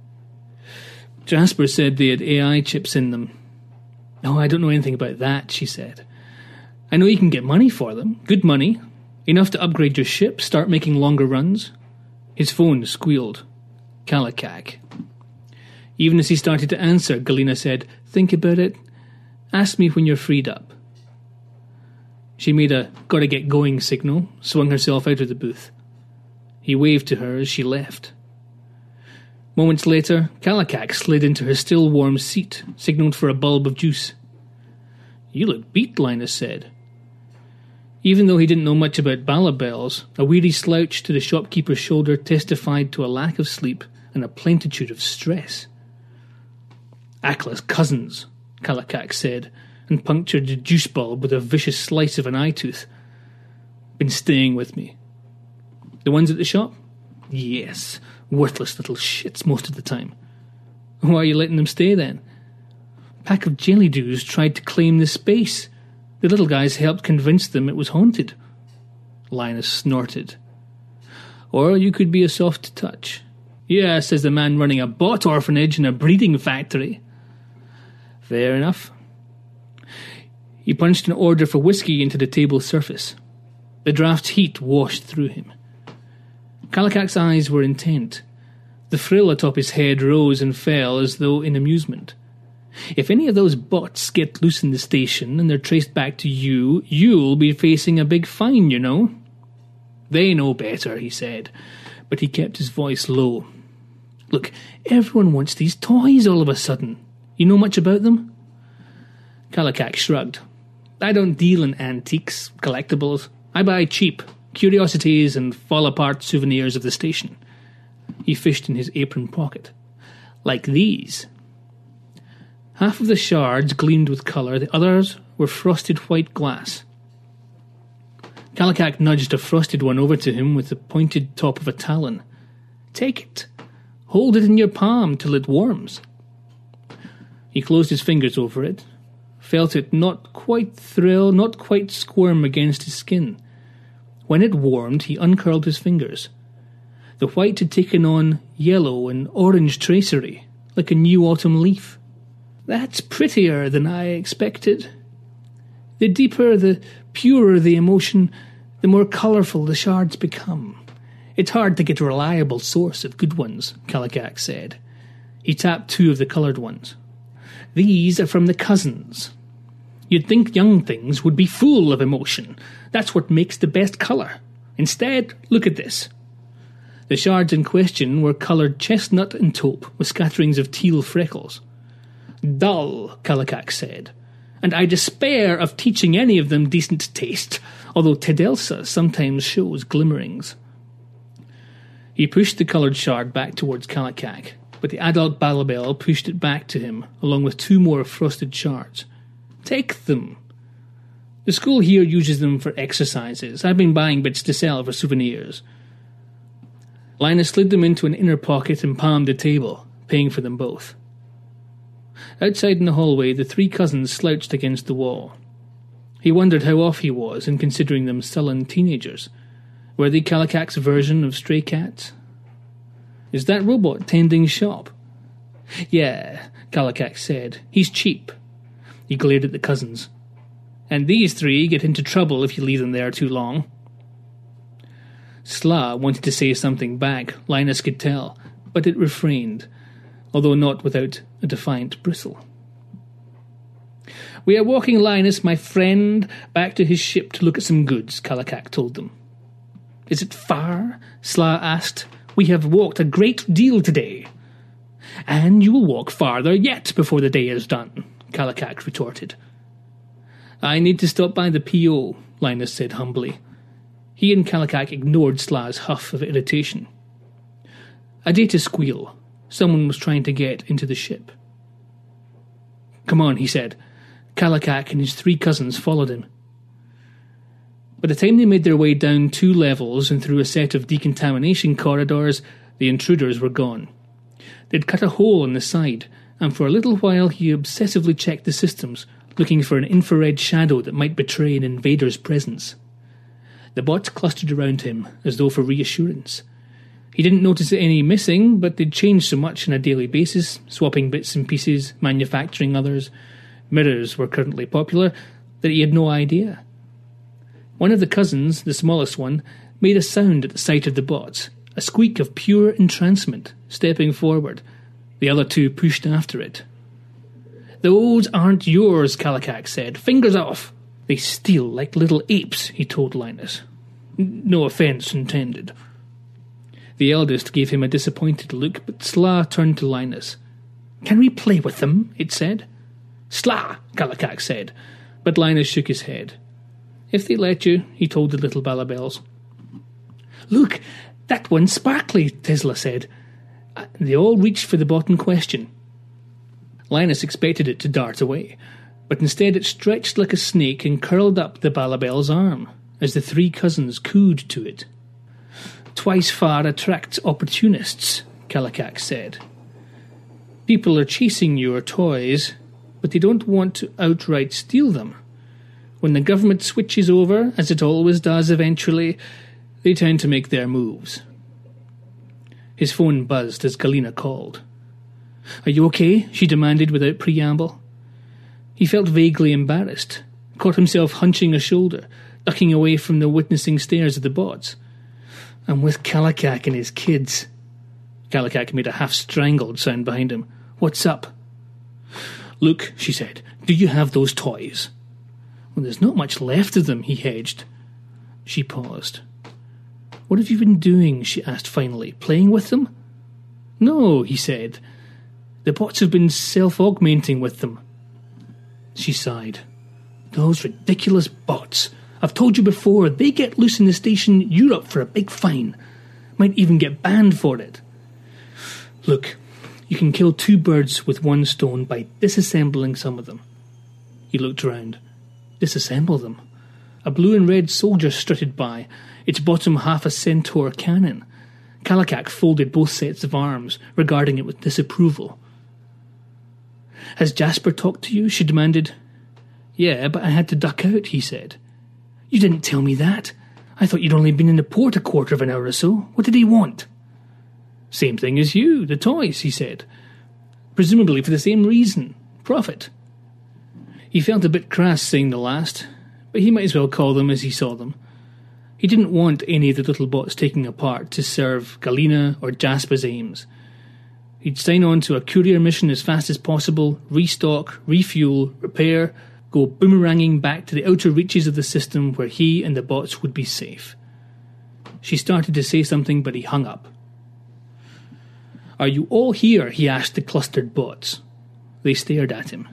Jasper said they had AI chips in them. Oh, I don't know anything about that, she said. I know you can get money for them, good money, enough to upgrade your ship, start making longer runs. His phone squealed. Kallikak. Even as he started to answer, Galena said, think about it. Ask me when you're freed up. She made a gotta-get-going signal, swung herself out of the booth. He waved to her as she left. Moments later, Kallikak slid into her still warm seat, signalled for a bulb of juice. You look beat, Linus said. Even though he didn't know much about Balabels, a weary slouch to the shopkeeper's shoulder testified to a lack of sleep and a plentitude of stress. Akla's cousins, Kallikak said, and punctured the juice bulb with a vicious slice of an eye tooth. Been staying with me. The ones at the shop? Yes, worthless little shits most of the time. Why are you letting them stay then? A pack of jelly-doos tried to claim the space. The little guys helped convince them it was haunted. Linus snorted. Or you could be a soft touch. Yeah, says the man running a bot orphanage and a breeding factory. Fair enough. He punched an order for whiskey into the table surface. The draft's heat washed through him. Kallikak's eyes were intent. The frill atop his head rose and fell as though in amusement. If any of those bots get loose in the station and they're traced back to you, you'll be facing a big fine, you know. They know better, he said, but he kept his voice low. Look, everyone wants these toys all of a sudden. You know much about them? Kallikak shrugged. I don't deal in antiques, collectibles. I buy cheap, curiosities and fall-apart souvenirs of the station. He fished in his apron pocket. Like these. Half of the shards gleamed with colour, the others were frosted white glass. Kallikak nudged a frosted one over to him with the pointed top of a talon. Take it. Hold it in your palm till it warms. He closed his fingers over it, felt it not quite thrill, not quite squirm against his skin. When it warmed, he uncurled his fingers. The white had taken on yellow and orange tracery, like a new autumn leaf. That's prettier than I expected. The deeper, the purer the emotion, the more colourful the shards become. It's hard to get a reliable source of good ones, Kallikak said. He tapped two of the coloured ones. These are from the cousins. You'd think young things would be full of emotion. That's what makes the best colour. Instead, look at this. The shards in question were coloured chestnut and taupe, with scatterings of teal freckles. Dull, Kallikak said, and I despair of teaching any of them decent taste, although Tedelsa sometimes shows glimmerings. He pushed the coloured shard back towards Kallikak, but the adult Balabel pushed it back to him, along with two more frosted shards. Take them. The school here uses them for exercises. I've been buying bits to sell for souvenirs. Linus slid them into an inner pocket and palmed the table, paying for them both. Outside in the hallway, the three cousins slouched against the wall. He wondered how off he was in considering them sullen teenagers. Were they Kallikak's version of stray cats? Is that robot tending shop? Yeah, Kallikak said. He's cheap. He glared at the cousins. And these three get into trouble if you leave them there too long. Sla wanted to say something back, Linus could tell, but it refrained, although not without a defiant bristle. We are walking Linus, my friend, back to his ship to look at some goods, Kallikak told them. Is it far? Sla asked. We have walked a great deal today. And you will walk farther yet before the day is done, Kallikak retorted. I need to stop by the P.O., Linus said humbly. He and Kallikak ignored Sla's huff of irritation. A data squeal. Someone was trying to get into the ship. "Come on," he said. Kallikak and his 3 cousins followed him. By the time they made their way down 2 levels and through a set of decontamination corridors, the intruders were gone. They'd cut a hole in the side, and for a little while he obsessively checked the systems, looking for an infrared shadow that might betray an invader's presence. The bots clustered around him, as though for reassurance. He didn't notice any missing, but they'd changed so much on a daily basis, swapping bits and pieces, manufacturing others. Mirrors were currently popular, that he had no idea. One of the cousins, the smallest one, made a sound at the sight of the bots, a squeak of pure entrancement, stepping forward. The other 2 pushed after it. "Those aren't yours," Kallikak said. "Fingers off." "They steal like little apes," he told Linus. "No offence intended." The eldest gave him a disappointed look, but Sla turned to Linus. "Can we play with them?" it said. "Sla," Kallikak said, but Linus shook his head. "If they let you," he told the little Balabels. "Look, that one's sparkly," Tesla said. They all reached for the bot in question. Linus expected it to dart away, but instead it stretched like a snake and curled up the Balabel's arm, as the 3 cousins cooed to it. "Twice far attracts opportunists," Kallikak said. "People are chasing your toys, but they don't want to outright steal them. When the government switches over, as it always does eventually, they tend to make their moves." His phone buzzed as Galina called. "Are you okay?" she demanded without preamble. He felt vaguely embarrassed, caught himself hunching a shoulder, ducking away from the witnessing stares of the bots. "I'm with Kallikak and his kids." Kallikak made a half-strangled sound behind him. "What's up?" "Look," she said, "do you have those toys?" "Well, there's not much left of them," he hedged. She paused. "What have you been doing?" she asked finally. "Playing with them?" "No," he said. "The bots have been self-augmenting with them." She sighed. "Those ridiculous bots. I've told you before, they get loose in the station, you're up for a big fine. Might even get banned for it. Look, you can kill 2 birds with 1 stone by disassembling some of them." He looked round. Disassemble them? A blue and red soldier strutted by, its bottom half a centaur cannon. Kallikak folded both sets of arms, regarding it with disapproval. "Has Jasper talked to you?" she demanded. "Yeah, but I had to duck out," he said. "You didn't tell me that. I thought you'd only been in the port a quarter of an hour or so. What did he want?" "Same thing as you, the toys," he said. "Presumably for the same reason, profit." He felt a bit crass saying the last, but he might as well call them as he saw them. He didn't want any of the little bots taking apart to serve Galina or Jasper's aims. He'd sign on to a courier mission as fast as possible, restock, refuel, repair, go boomeranging back to the outer reaches of the system where he and the bots would be safe. She started to say something, but he hung up. "Are you all here?" he asked the clustered bots. They stared at him.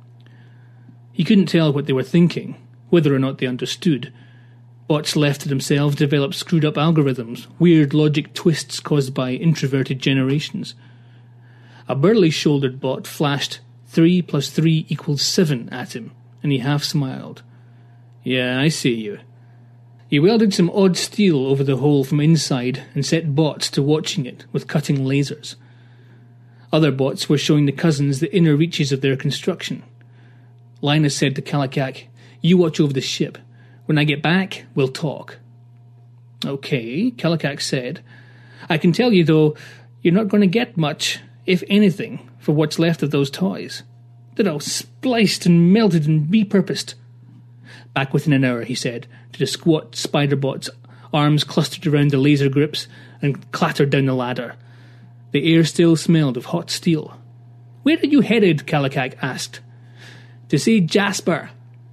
He couldn't tell what they were thinking, whether or not they understood. Bots left to themselves developed screwed-up algorithms, weird logic twists caused by introverted generations. A burly-shouldered bot flashed 3 + 3 = 7 at him, and he half-smiled. "Yeah, I see you." He welded some odd steel over the hole from inside and set bots to watching it with cutting lasers. Other bots were showing the cousins the inner reaches of their construction. Linus said to Kallikak, "You watch over the ship. When I get back, we'll talk." "Okay," Kallikak said. "I can tell you, though, you're not going to get much, if anything, for what's left of those toys. They're all spliced and melted and repurposed." "Back within an hour," he said, to the squat spider bots, arms clustered around the laser grips, and clattered down the ladder. The air still smelled of hot steel. "Where are you headed?" Kallikak asked. "To see Jasper."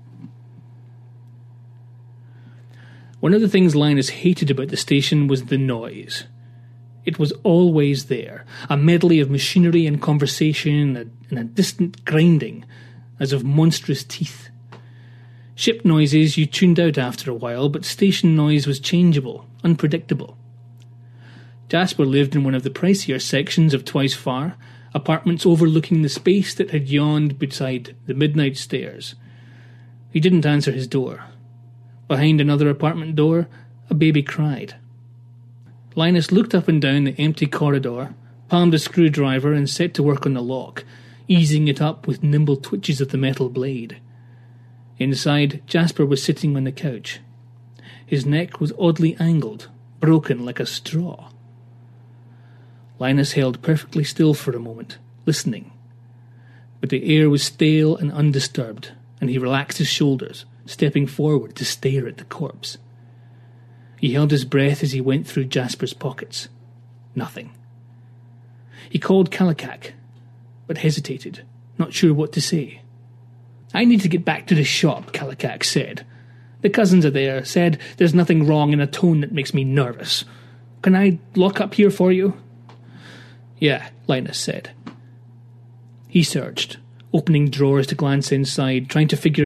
One of the things Linus hated about the station was the noise. It was always there, a medley of machinery and conversation and a distant grinding, as of monstrous teeth. Ship noises you tuned out after a while, but station noise was changeable, unpredictable. Jasper lived in one of the pricier sections of Twice Far, apartments overlooking the space that had yawned beside the midnight stairs. He didn't answer his door. Behind another apartment door, a baby cried. Linus looked up and down the empty corridor, palmed a screwdriver and set to work on the lock, easing it up with nimble twitches of the metal blade. Inside, Jasper was sitting on the couch. His neck was oddly angled, broken like a straw. Linus held perfectly still for a moment, listening. But the air was stale and undisturbed, and he relaxed his shoulders, stepping forward to stare at the corpse. He held his breath as he went through Jasper's pockets. Nothing. He called Kallikak, but hesitated, not sure what to say. "I need to get back to the shop," Kallikak said. "The cousins are there, said there's nothing wrong in a tone that makes me nervous. Can I lock up here for you?" "Yeah," Linus said. He searched, opening drawers to glance inside, trying to figure.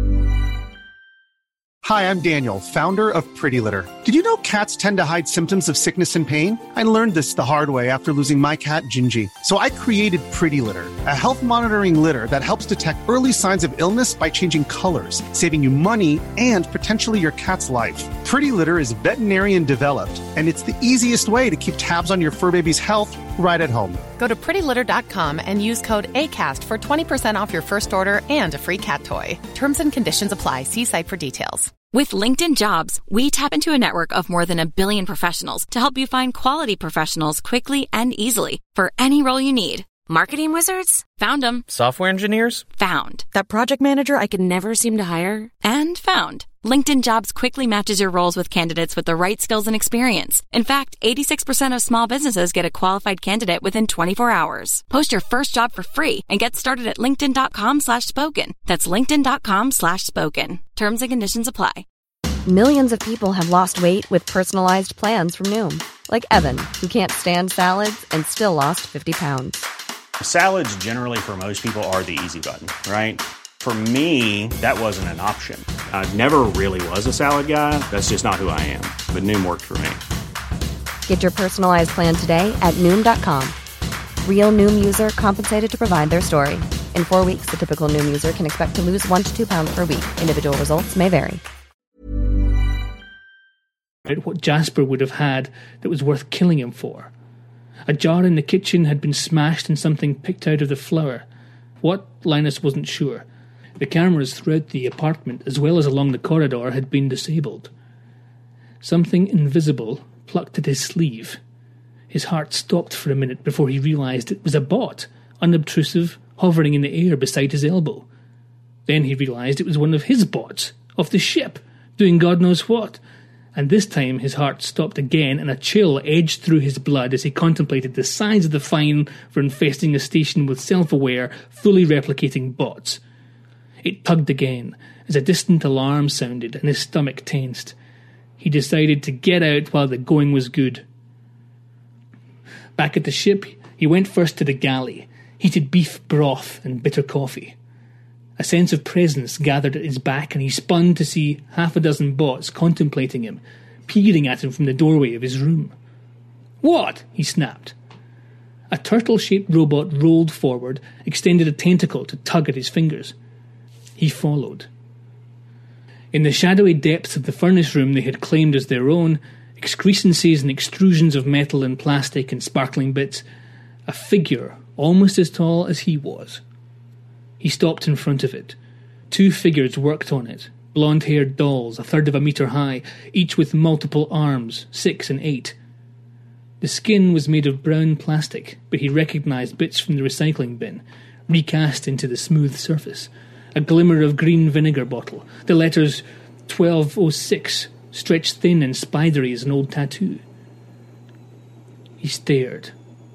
Hi, I'm Daniel, founder of Pretty Litter. Did you know cats tend to hide symptoms of sickness and pain? I learned this the hard way after losing my cat, Gingy. So I created Pretty Litter, a health monitoring litter that helps detect early signs of illness by changing colors, saving you money and potentially your cat's life. Pretty Litter is veterinarian developed, and it's the easiest way to keep tabs on your fur baby's health right at home. Go to prettylitter.com and use code ACAST for 20% off your first order and a free cat toy. Terms and conditions apply. See site for details. With LinkedIn Jobs, we tap into a network of more than 1 billion professionals to help you find quality professionals quickly and easily for any role you need. Marketing wizards? Found them. Software engineers? Found. That project manager I could never seem to hire? And found. LinkedIn Jobs quickly matches your roles with candidates with the right skills and experience. In fact, 86% of small businesses get a qualified candidate within 24 hours. Post your first job for free and get started at linkedin.com/spoken. That's linkedin.com/spoken. Terms and conditions apply. Millions of people have lost weight with personalized plans from Noom. Like Evan, who can't stand salads and still lost 50 pounds. Salads generally for most people are the easy button, right? For me, that wasn't an option. I never really was a salad guy. That's just not who I am. But Noom worked for me. Get your personalized plan today at Noom.com. Real Noom user compensated to provide their story. In 4 weeks, the typical Noom user can expect to lose 1 to 2 pounds per week. Individual results may vary. What Jasper would have had that was worth killing him for. A jar in the kitchen had been smashed and something picked out of the flour. What? Linus wasn't sure. The cameras throughout the apartment, as well as along the corridor, had been disabled. Something invisible plucked at his sleeve. His heart stopped for a minute before he realised it was a bot, unobtrusive, hovering in the air beside his elbow. Then he realised it was one of his bots, of the ship, doing God knows what. And this time his heart stopped again, and a chill edged through his blood as he contemplated the size of the fine for infesting a station with self-aware, fully replicating bots. It tugged again, as a distant alarm sounded and his stomach tensed. He decided to get out while the going was good. Back at the ship, he went first to the galley, heated beef broth and bitter coffee. A sense of presence gathered at his back, and he spun to see 6 bots contemplating him, peering at him from the doorway of his room. "What?" he snapped. A turtle-shaped robot rolled forward, extended a tentacle to tug at his fingers. He followed. In the shadowy depths of the furnace room they had claimed as their own, excrescences and extrusions of metal and plastic and sparkling bits, a figure almost as tall as he was. He stopped in front of it. 2 figures worked on it, blonde-haired dolls, 1/3 of a metre high, each with multiple arms, 6 and 8. The skin was made of brown plastic, but he recognised bits from the recycling bin, recast into the smooth surface. A glimmer of green vinegar bottle, the letters 1206, stretched thin and spidery as an old tattoo. He stared.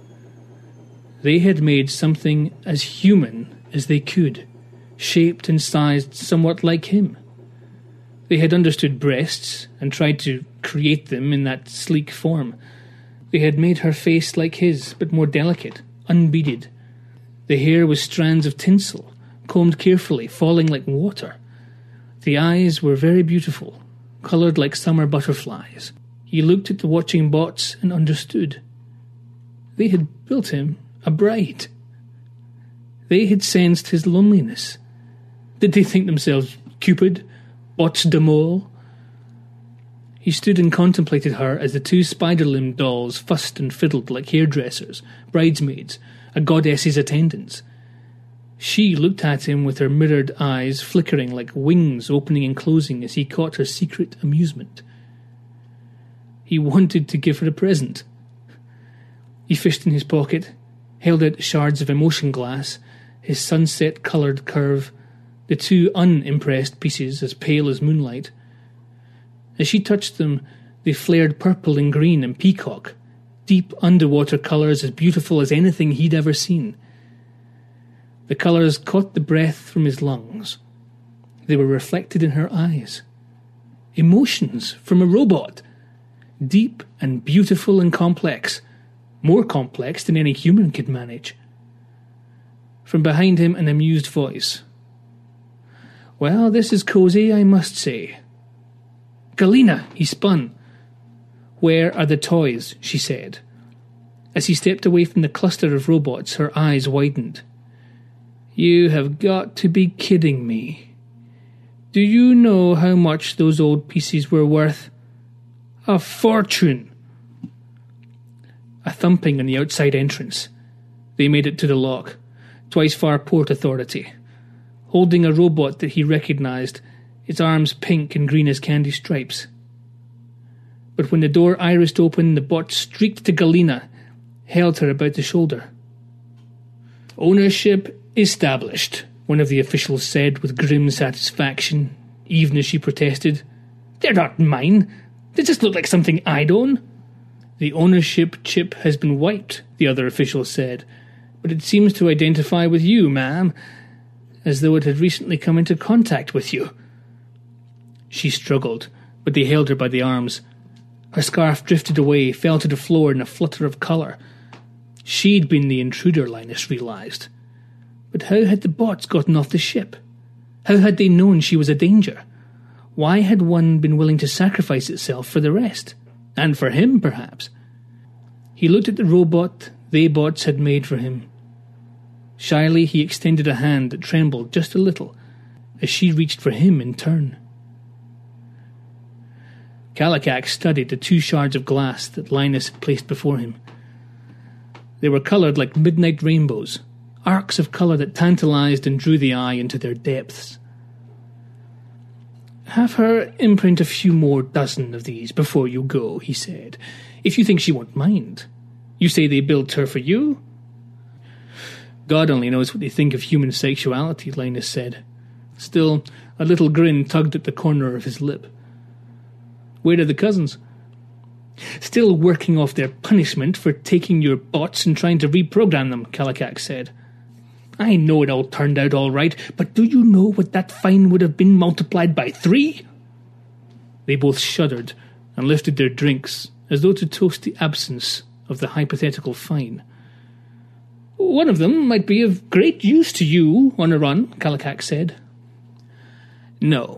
They had made something as human as they could, shaped and sized somewhat like him. They had understood breasts and tried to create them in that sleek form. They had made her face like his, but more delicate, unbeaded. The hair was strands of tinsel, combed carefully, falling like water. The eyes were very beautiful, coloured like summer butterflies. He looked at the watching bots and understood. They had built him a bride. They had sensed his loneliness. Did they think themselves Cupid, bots de mole? He stood and contemplated her as the two spider-limbed dolls fussed and fiddled like hairdressers, bridesmaids, a goddess's attendants. She looked at him with her mirrored eyes flickering like wings opening and closing as he caught her secret amusement. He wanted to give her a present. He fished in his pocket, held out shards of emotion glass, his sunset-coloured curve, the two unimpressed pieces as pale as moonlight. As she touched them, they flared purple and green and peacock, deep underwater colours as beautiful as anything he'd ever seen. The colours caught the breath from his lungs. They were reflected in her eyes. Emotions from a robot. Deep and beautiful and complex. More complex than any human could manage. From behind him, an amused voice. "Well, this is cosy, I must say." "Galina," he spun. "Where are the toys?" she said. As he stepped away from the cluster of robots, her eyes widened. "You have got to be kidding me. Do you know how much those old pieces were worth? A fortune." A thumping on the outside entrance. They made it to the lock. Twice Far Port Authority. Holding a robot that he recognised, its arms pink and green as candy stripes. But when the door irised open, the bot streaked to Galina, held her about the shoulder. "Ownership established," one of the officials said with grim satisfaction, even as she protested. "They're not mine. They just look like something I'd own." "The ownership chip has been wiped," the other official said, "but it seems to identify with you, ma'am, as though it had recently come into contact with you." She struggled, but they held her by the arms. Her scarf drifted away, fell to the floor in a flutter of colour. She'd been the intruder, Linus realised. But how had the bots gotten off the ship? How had they known she was a danger? Why had one been willing to sacrifice itself for the rest? And for him, perhaps. He looked at the robot they bots had made for him. Shyly he extended a hand that trembled just a little as she reached for him in turn. Kallikak studied the two shards of glass that Linus had placed before him. They were coloured like midnight rainbows, arcs of colour that tantalised and drew the eye into their depths. "Have her imprint a few more dozen of these before you go," he said, "if you think she won't mind. You say they built her for you?" "God only knows what they think of human sexuality," Linus said. Still, a little grin tugged at the corner of his lip. "Where are the cousins?" "Still working off their punishment for taking your bots and trying to reprogram them," Kallikak said. "I know it all turned out all right, but do you know what that fine would have been multiplied by 3? They both shuddered and lifted their drinks as though to toast the absence of the hypothetical fine. "One of them might be of great use to you on a run," Kallikak said. "No."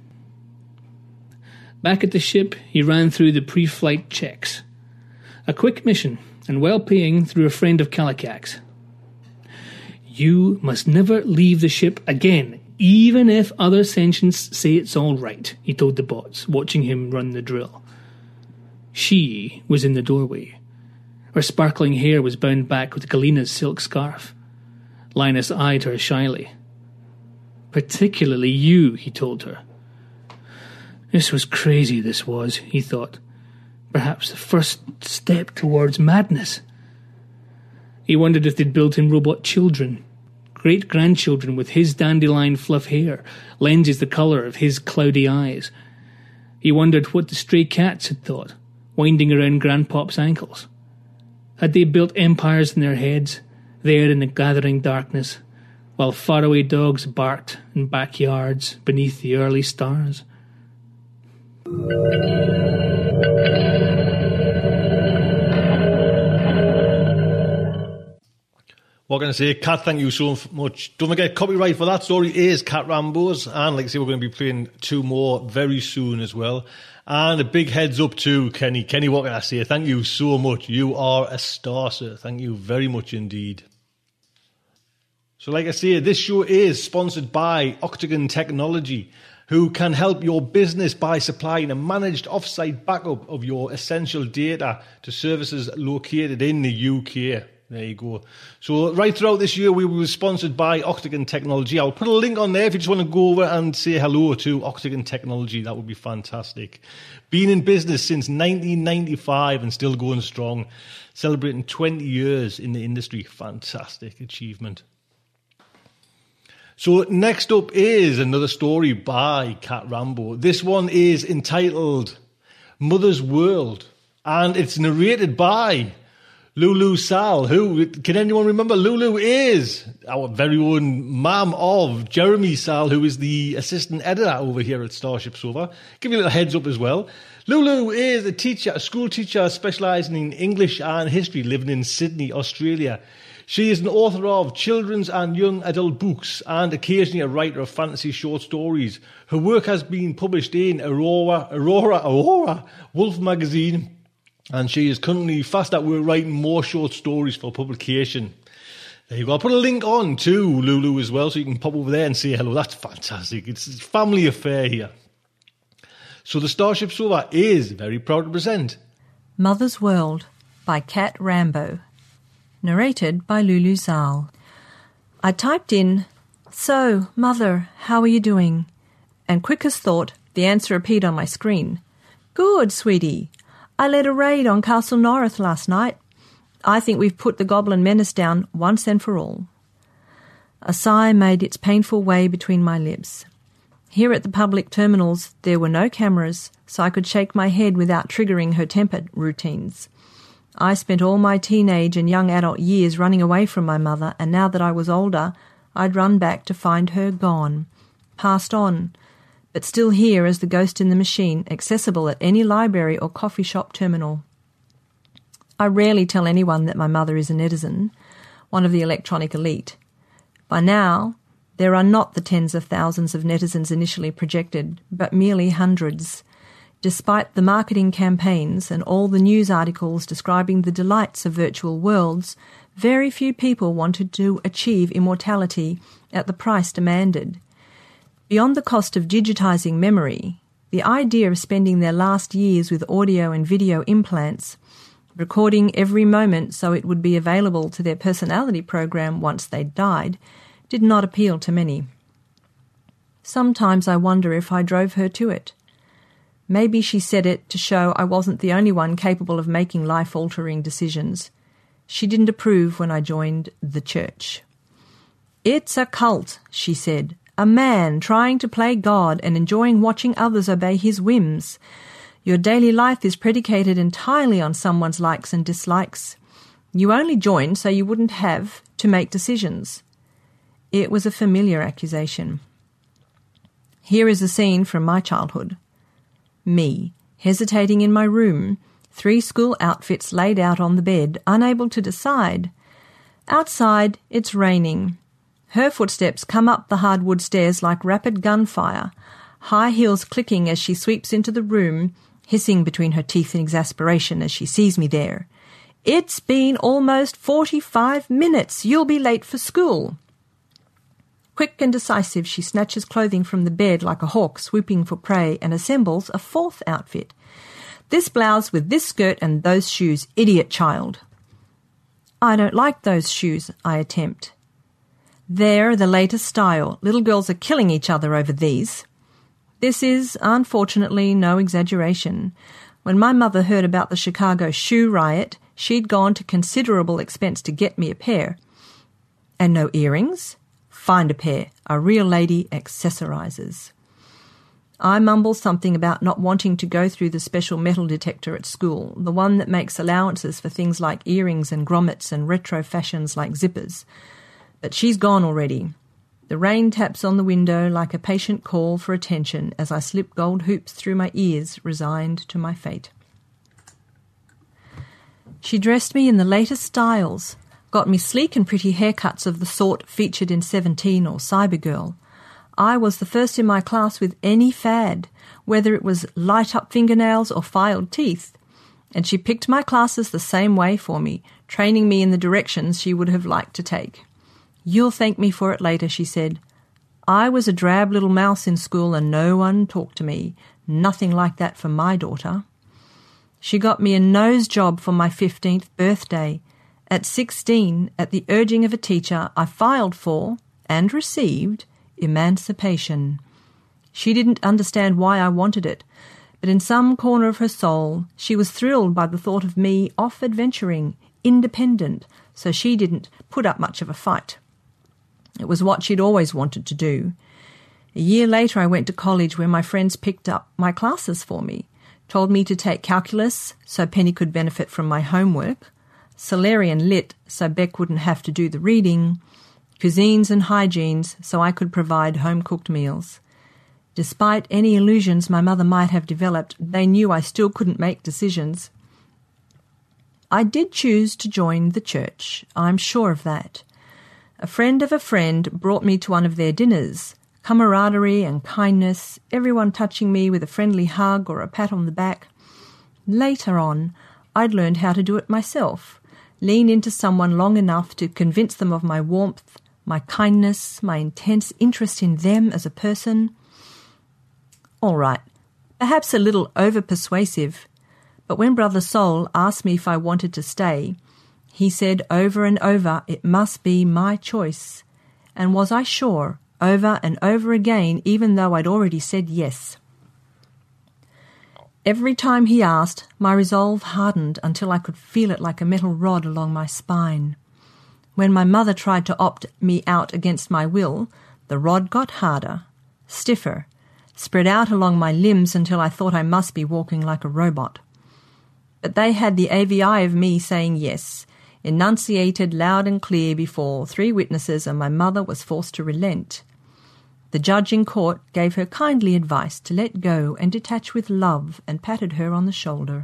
Back at the ship, he ran through the pre-flight checks. A quick mission, and well-paying through a friend of Kallikak's. "You must never leave the ship again, even if other sentients say it's all right," he told the bots, watching him run the drill. She was in the doorway. Her sparkling hair was bound back with Galina's silk scarf. Linus eyed her shyly. "Particularly you," he told her. This was crazy, this was, he thought. Perhaps the first step towards madness. He wondered if they'd built him robot children, great-grandchildren with his dandelion fluff hair, lenses the colour of his cloudy eyes. He wondered what the stray cats had thought, winding around Grandpop's ankles. Had they built empires in their heads, there in the gathering darkness, while faraway dogs barked in backyards beneath the early stars? What can I say? Kat, thank you so much. Don't forget, copyright for that story is Kat Rambo's. And like I say, we're going to be playing 2 more very soon as well. And a big heads up to Kenny. Kenny, what can I say? Thank you so much. You are a star, sir. Thank you very much indeed. So like I say, this show is sponsored by Octagon Technology, who can help your business by supplying a managed off-site backup of your essential data to services located in the UK. There you go. So right throughout this year, we were sponsored by Octagon Technology. I'll put a link on there if you just want to go over and say hello to Octagon Technology. That would be fantastic. Been in business since 1995 and still going strong. Celebrating 20 years in the industry. Fantastic achievement. So next up is another story by Kat Rambo. This one is entitled Mother's World, and it's narrated by Lulu Sal, who, can anyone remember? Lulu is our very own mum of Jeremy Sal, who is the assistant editor over here at Starship Sofa. Give you a little heads up as well. Lulu is a teacher, a school teacher specialising in English and history, living in Sydney, Australia. She is an author of children's and young adult books and occasionally a writer of fantasy short stories. Her work has been published in Aurora Wolf magazine, and she is currently fast at work writing more short stories for publication. There you go. I'll put a link on to Lulu as well, so you can pop over there and say hello. That's fantastic. It's a family affair here. So the Starship Sofa is very proud to present Mother's World by Kat Rambo. Narrated by Lulu Zal. I typed in, "So, Mother, how are you doing?" And quick as thought, the answer appeared on my screen. "Good, sweetie. I led a raid on Castle North last night. I think we've put the Goblin Menace down once and for all." A sigh made its painful way between my lips. Here at the public terminals there were no cameras, so I could shake my head without triggering her temper routines. I spent all my teenage and young adult years running away from my mother, and now that I was older, I'd run back to find her gone, passed on, but still here as the ghost in the machine, accessible at any library or coffee shop terminal. I rarely tell anyone that my mother is a netizen, one of the electronic elite. By now, there are not the tens of thousands of netizens initially projected, but merely hundreds. Despite the marketing campaigns and all the news articles describing the delights of virtual worlds, very few people wanted to achieve immortality at the price demanded. Beyond the cost of digitizing memory, the idea of spending their last years with audio and video implants, recording every moment so it would be available to their personality program once they'd died, did not appeal to many. Sometimes I wonder if I drove her to it. Maybe she said it to show I wasn't the only one capable of making life-altering decisions. She didn't approve when I joined the church. "It's a cult," she said. "A man trying to play God and enjoying watching others obey his whims. Your daily life is predicated entirely on someone's likes and dislikes. You only joined so you wouldn't have to make decisions." It was a familiar accusation. Here is a scene from my childhood. Me, hesitating in my room, 3 school outfits laid out on the bed, unable to decide. Outside, it's raining. Her footsteps come up the hardwood stairs like rapid gunfire, high heels clicking as she sweeps into the room, hissing between her teeth in exasperation as she sees me there. "It's been almost 45 minutes. You'll be late for school." Quick and decisive, she snatches clothing from the bed like a hawk swooping for prey and assembles a 4th outfit. "This blouse with this skirt and those shoes, idiot child." "I don't like those shoes," I attempt. "They're the latest style. Little girls are killing each other over these." This is, unfortunately, no exaggeration. When my mother heard about the Chicago shoe riot, she'd gone to considerable expense to get me a pair. "And no earrings? Find a pair. A real lady accessorizes." I mumble something about not wanting to go through the special metal detector at school, the one that makes allowances for things like earrings and grommets and retro fashions like zippers. But she's gone already. The rain taps on the window like a patient call for attention as I slip gold hoops through my ears, resigned to my fate. She dressed me in the latest styles, got me sleek and pretty haircuts of the sort featured in 17 or Cybergirl. I was the first in my class with any fad, whether it was light-up fingernails or filed teeth. And she picked my classes the same way for me, training me in the directions she would have liked to take. "You'll thank me for it later," she said. "I was a drab little mouse in school and no one talked to me. Nothing like that for my daughter." She got me a nose job for my 15th birthday. At 16, at the urging of a teacher, I filed for, and received, emancipation. She didn't understand why I wanted it, but in some corner of her soul she was thrilled by the thought of me off adventuring, independent, so she didn't put up much of a fight. It was what she'd always wanted to do. A year later I went to college where my friends picked up my classes for me, told me to take calculus so Penny could benefit from my homework, Solarian Lit so Beck wouldn't have to do the reading, cuisines and hygienes so I could provide home-cooked meals. Despite any illusions my mother might have developed, they knew I still couldn't make decisions. I did choose to join the church, I'm sure of that. A friend of a friend brought me to one of their dinners. Camaraderie and kindness, everyone touching me with a friendly hug or a pat on the back. Later on, I'd learned how to do it myself, lean into someone long enough to convince them of my warmth, my kindness, my intense interest in them as a person. All right, perhaps a little over-persuasive, but when Brother Soul asked me if I wanted to stay, he said over and over it must be my choice. And was I sure, over and over again, even though I'd already said yes. Every time he asked, my resolve hardened until I could feel it like a metal rod along my spine. When my mother tried to opt me out against my will, the rod got harder, stiffer, spread out along my limbs until I thought I must be walking like a robot. But they had the AVI of me saying yes, enunciated loud and clear before 3 witnesses, and my mother was forced to relent. The judge in court gave her kindly advice to let go and detach with love and patted her on the shoulder.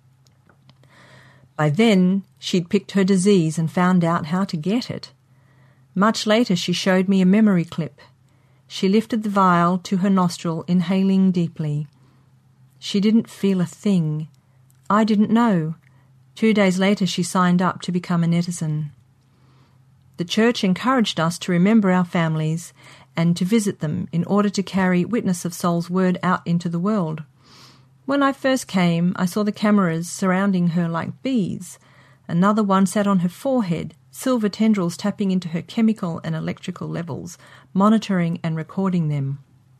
By then, she'd picked her disease and found out how to get it. Much later, she showed me a memory clip. She lifted the vial to her nostril, inhaling deeply. She didn't feel a thing. I didn't know. 2 days later, she signed up to become a netizen. The church encouraged us to remember our families and to visit them in order to carry Witness of Soul's word out into the world. When I first came, I saw the cameras surrounding her like bees. Another one sat on her forehead, silver tendrils tapping into her chemical and electrical levels, monitoring and recording them.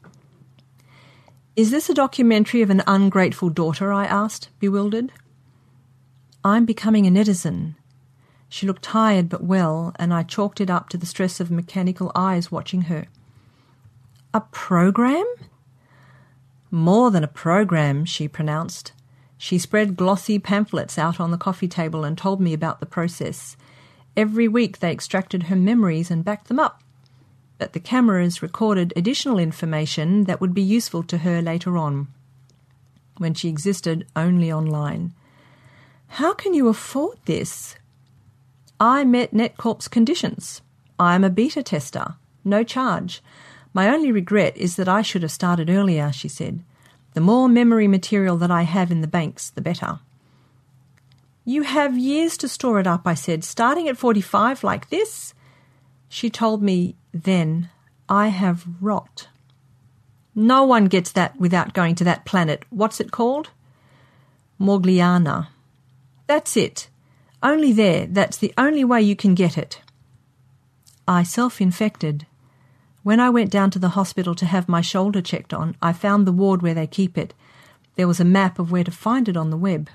"Is this a documentary of an ungrateful daughter?" I asked, bewildered. "I'm becoming a netizen." She looked tired but well, and I chalked it up to the stress of mechanical eyes watching her. "A program?" "More than a program," she pronounced. She spread glossy pamphlets out on the coffee table and told me about the process. Every week they extracted her memories and backed them up. But the cameras recorded additional information that would be useful to her later on, when she existed only online. "How can you afford this?" "I met NetCorp's conditions. I'm a beta tester. No charge. My only regret is that I should have started earlier," she said. "The more memory material that I have in the banks, the better." "You have years to store it up," I said, "starting at 45 like this?" She told me then, "I have rot." "No one gets that without going to that planet. What's it called?" "Morgliana." "That's it. Only there. That's the only way you can get it." I self-infected. When I went down to the hospital to have my shoulder checked on, I found the ward where they keep it. There was a map of where to find it on the web.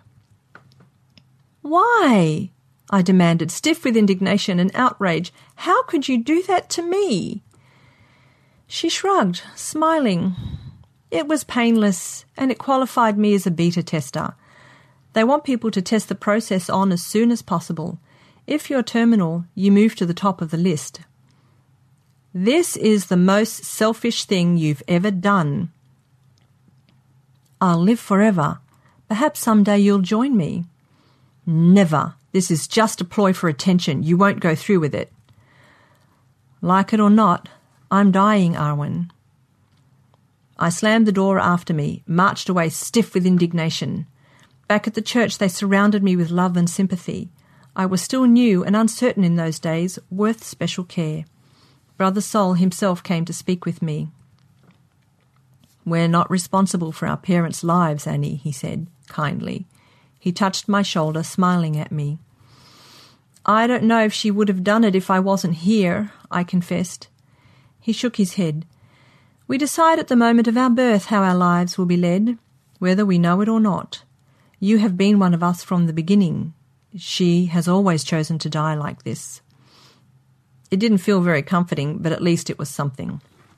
"Why?" I demanded, stiff with indignation and outrage. "How could you do that to me?" She shrugged, smiling. "It was painless, and it qualified me as a beta tester. They want people to test the process on as soon as possible. If you're terminal, you move to the top of the list." "This is the most selfish thing you've ever done." "I'll live forever. Perhaps someday you'll join me." "Never. This is just a ploy for attention. You won't go through with it. Like it or not, I'm dying, Arwen. I slammed the door after me, marched away stiff with indignation. Back at the church they surrounded me with love and sympathy. I was still new and uncertain in those days, worth special care. Brother Sol himself came to speak with me. We're not responsible for our parents' lives, Annie, he said, kindly. He touched my shoulder, smiling at me. I don't know if she would have done it if I wasn't here, I confessed. He shook his head. We decide at the moment of our birth how our lives will be led, whether we know it or not. You have been one of us from the beginning. She has always chosen to die like this. It didn't feel very comforting, but at least it was something.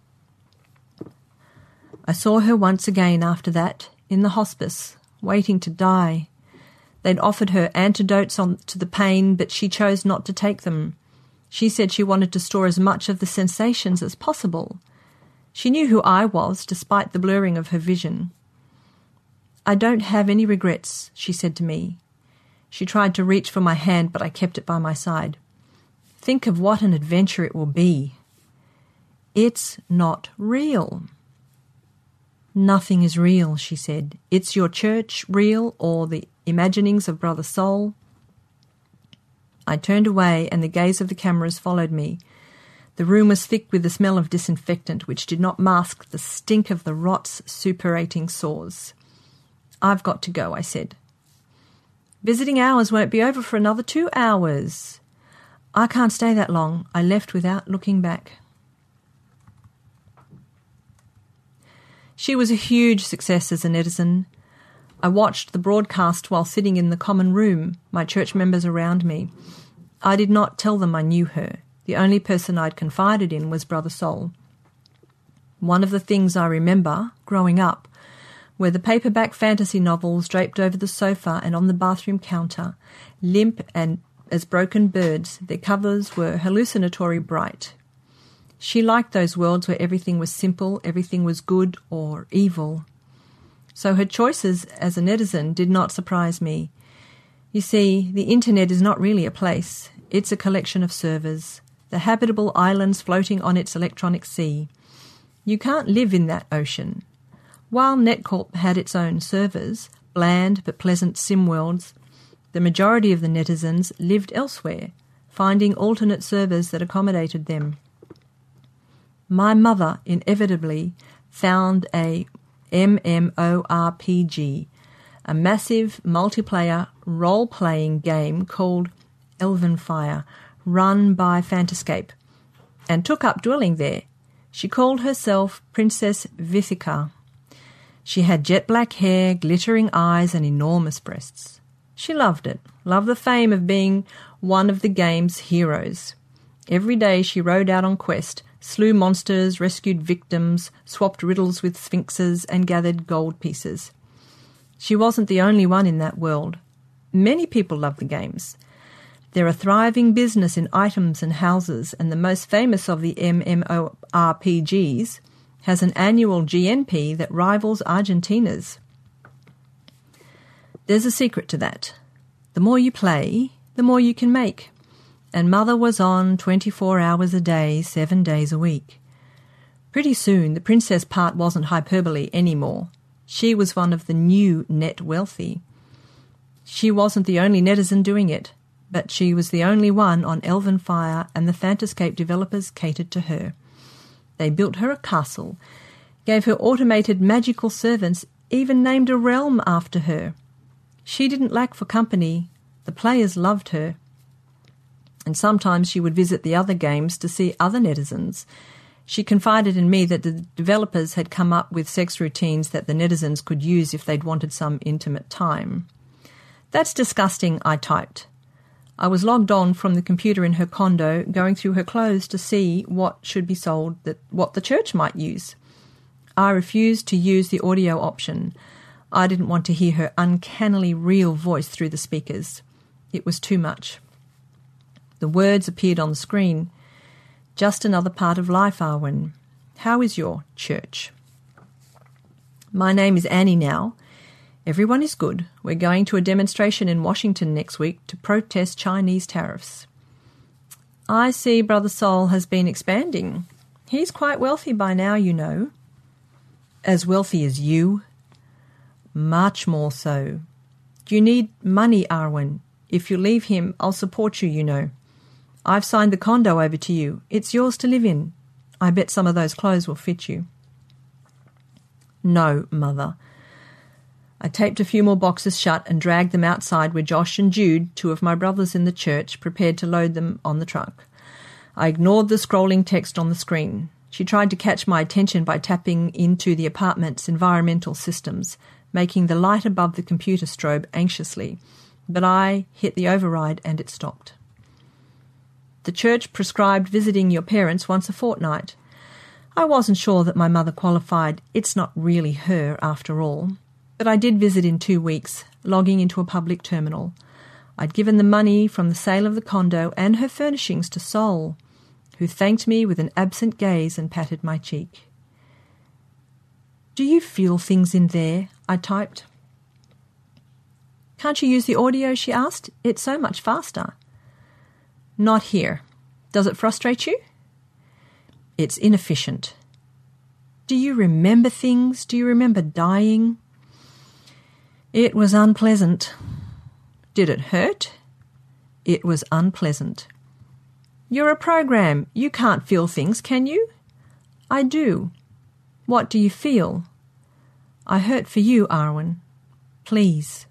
I saw her once again after that, in the hospice, waiting to die. They'd offered her antidotes to the pain, but she chose not to take them. She said she wanted to store as much of the sensations as possible. She knew who I was, despite the blurring of her vision. I don't have any regrets, she said to me. She tried to reach for my hand, but I kept it by my side. Think of what an adventure it will be. It's not real. Nothing is real, she said. It's your church real, or the imaginings of Brother Sol? I turned away, and the gaze of the cameras followed me. The room was thick with the smell of disinfectant, which did not mask the stink of the rots suppurating sores. I've got to go, I said. Visiting hours won't be over for another 2 hours. I can't stay that long. I left without looking back. She was a huge success as a netizen. I watched the broadcast while sitting in the common room, my church members around me. I did not tell them I knew her. The only person I'd confided in was Brother Sol. One of the things I remember, growing up, were the paperback fantasy novels draped over the sofa and on the bathroom counter, limp and as broken birds. Their covers were hallucinatory bright. She liked those worlds where everything was simple, everything was good or evil. So her choices as a netizen did not surprise me. You see, the internet is not really a place. It's a collection of servers, the habitable islands floating on its electronic sea. You can't live in that ocean. While NetCorp had its own servers, bland but pleasant sim worlds, the majority of the netizens lived elsewhere, finding alternate servers that accommodated them. My mother inevitably found a MMORPG, a massive multiplayer role-playing game called Elvenfire, run by Fantascape, and took up dwelling there. She called herself Princess Vithika. She had jet-black hair, glittering eyes, and enormous breasts. She loved it, loved the fame of being one of the game's heroes. Every day she rode out on quest, slew monsters, rescued victims, swapped riddles with sphinxes, and gathered gold pieces. She wasn't the only one in that world. Many people love the games. They're a thriving business in items and houses, and the most famous of the MMORPGs has an annual GNP that rivals Argentina's. There's a secret to that. The more you play, the more you can make. And Mother was on 24 hours a day, 7 days a week. Pretty soon, the princess part wasn't hyperbole anymore. She was one of the new net wealthy. She wasn't the only netizen doing it, but she was the only one on Elvenfire, and the Fantascape developers catered to her. They built her a castle, gave her automated magical servants, even named a realm after her. She didn't lack for company. The players loved her. And sometimes she would visit the other games to see other netizens. She confided in me that the developers had come up with sex routines that the netizens could use if they'd wanted some intimate time. That's disgusting, I typed. I was logged on from the computer in her condo, going through her clothes to see what should be sold, what the church might use. I refused to use the audio option. I didn't want to hear her uncannily real voice through the speakers. It was too much. The words appeared on the screen. Just another part of life, Arwen. How is your church? My name is Annie now. Everyone is good. We're going to a demonstration in Washington next week to protest Chinese tariffs. I see Brother Sol has been expanding. He's quite wealthy by now, you know. As wealthy as you? Much more so. You need money, Arwen. If you leave him, I'll support you, you know. I've signed the condo over to you. It's yours to live in. I bet some of those clothes will fit you. No, Mother. I taped a few more boxes shut and dragged them outside where Josh and Jude, two of my brothers in the church, prepared to load them on the truck. I ignored the scrolling text on the screen. She tried to catch my attention by tapping into the apartment's environmental systems, making the light above the computer strobe anxiously, but I hit the override and it stopped. The church prescribed visiting your parents once a fortnight. I wasn't sure that my mother qualified. It's not really her, after all. But I did visit in 2 weeks, logging into a public terminal. I'd given the money from the sale of the condo and her furnishings to Sol, who thanked me with an absent gaze and patted my cheek. Do you feel things in there? I typed. Can't you use the audio? She asked. It's so much faster. Not here. Does it frustrate you? It's inefficient. Do you remember things? Do you remember dying? It was unpleasant. Did it hurt? It was unpleasant. You're a program. You can't feel things, can you? I do. What do you feel? I hurt for you, Arwen. Please.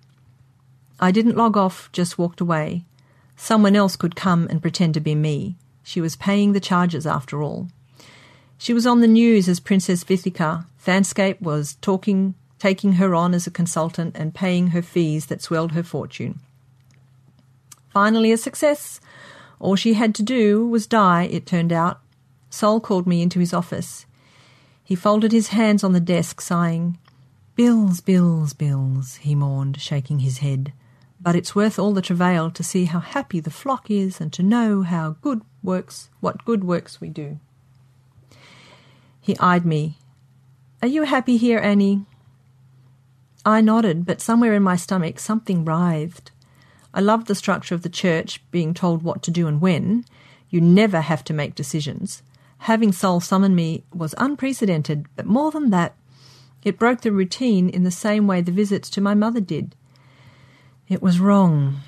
I didn't log off, just walked away. Someone else could come and pretend to be me. She was paying the charges after all. She was on the news as Princess Vithika. Fanscape was taking her on as a consultant and paying her fees that swelled her fortune. Finally a success. All she had to do was die, it turned out. Sol called me into his office. He folded his hands on the desk, sighing. Bills, bills, bills, he mourned, shaking his head. But it's worth all the travail to see how happy the flock is and to know what good works we do. He eyed me. Are you happy here, Annie? I nodded, but somewhere in my stomach something writhed. I loved the structure of the church, being told what to do and when. You never have to make decisions. Having Sol summon me was unprecedented, but more than that, it broke the routine in the same way the visits to my mother did. It was wrong.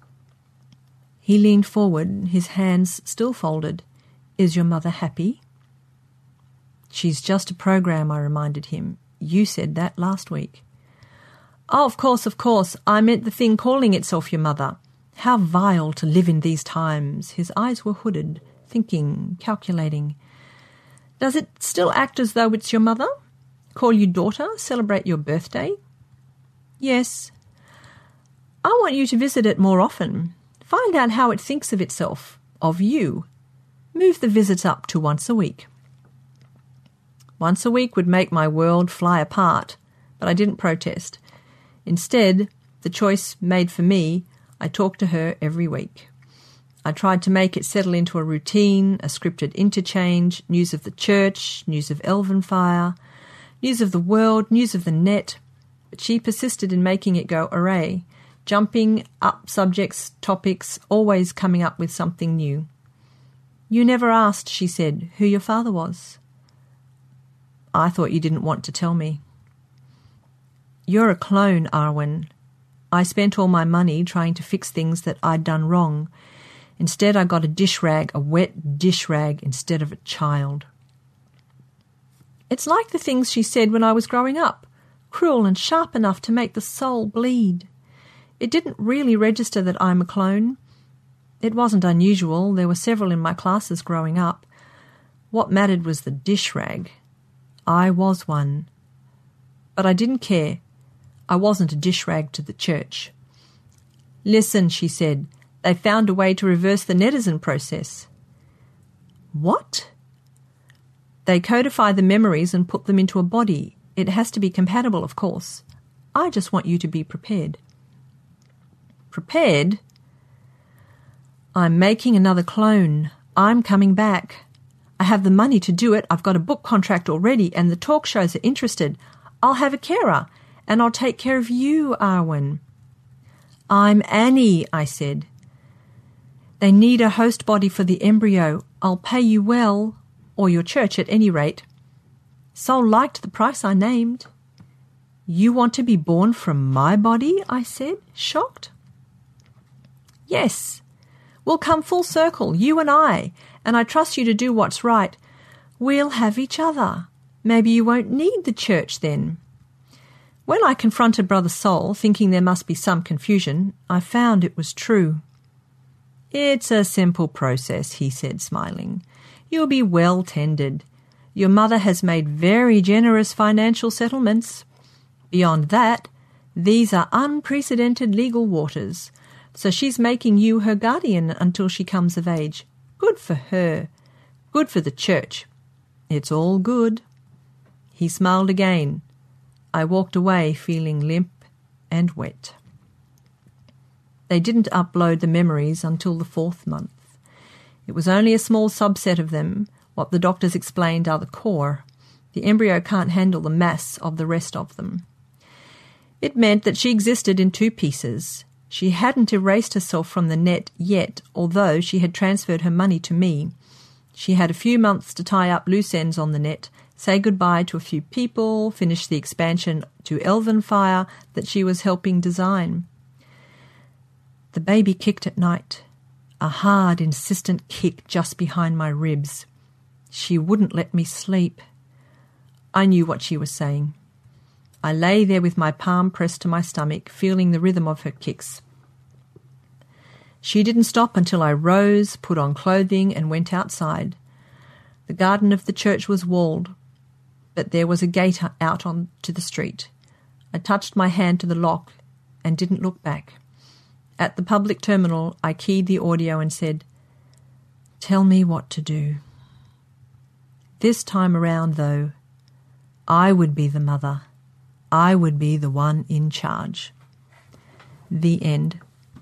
He leaned forward, his hands still folded. Is your mother happy? She's just a program, I reminded him. You said that last week. Oh, of course. I meant the thing calling itself your mother. How vile to live in these times. His eyes were hooded, thinking, calculating. Does it still act as though it's your mother? Call you daughter? Celebrate your birthday? Yes. I want you to visit it more often. Find out how it thinks of itself, of you. Move the visits up to once a week. Once a week would make my world fly apart, but I didn't protest. Instead, the choice made for me, I talked to her every week. I tried to make it settle into a routine, a scripted interchange, news of the church, news of Elvenfire, news of the world, news of the net, but she persisted in making it go array, jumping up subjects, topics, always coming up with something new. You never asked, she said, who your father was. I thought you didn't want to tell me. You're a clone, Arwen. I spent all my money trying to fix things that I'd done wrong. Instead, I got a dish rag, a wet dish rag, instead of a child. It's like the things she said when I was growing up, cruel and sharp enough to make the soul bleed. It didn't really register that I'm a clone. It wasn't unusual. There were several in my classes growing up. What mattered was the dish rag. I was one. But I didn't care. I wasn't a dish rag to the church. Listen, she said, they found a way to reverse the netizen process. What? They codify the memories and put them into a body. It has to be compatible, of course. I just want you to be prepared. Prepared? I'm making another clone. I'm coming back. I have the money to do it. I've got a book contract already and the talk shows are interested. I'll have a carer. and I'll take care of you, Arwen." "I'm Annie," I said. "They need a host body for the embryo. I'll pay you well, or your church at any rate." Sol liked the price I named. "You want to be born from my body?" I said, shocked. "Yes. We'll come full circle, you and I trust you to do what's right. We'll have each other. Maybe you won't need the church then." When I confronted Brother Sol, thinking there must be some confusion, I found it was true. "It's a simple process," he said, smiling. "You'll be well tended. Your mother has made very generous financial settlements. Beyond that, these are unprecedented legal waters, so she's making you her guardian until she comes of age. Good for her. Good for the church. It's all good." He smiled again. I walked away feeling limp and wet. They didn't upload the memories until the 4th month. It was only a small subset of them. What the doctors explained are the core. The embryo can't handle the mass of the rest of them. It meant that she existed in 2 pieces. She hadn't erased herself from the net yet, although she had transferred her money to me. She had a few months to tie up loose ends on the net, say goodbye to a few people, finish the expansion to Elvenfire that she was helping design. The baby kicked at night, a hard, insistent kick just behind my ribs. She wouldn't let me sleep. I knew what she was saying. I lay there with my palm pressed to my stomach, feeling the rhythm of her kicks. She didn't stop until I rose, put on clothing, and went outside. The garden of the church was walled, but there was a gate out onto the street. I touched my hand to the lock and didn't look back. At the public terminal, I keyed the audio and said, "Tell me what to do." This time around, though, I would be the mother. I would be the one in charge. The end.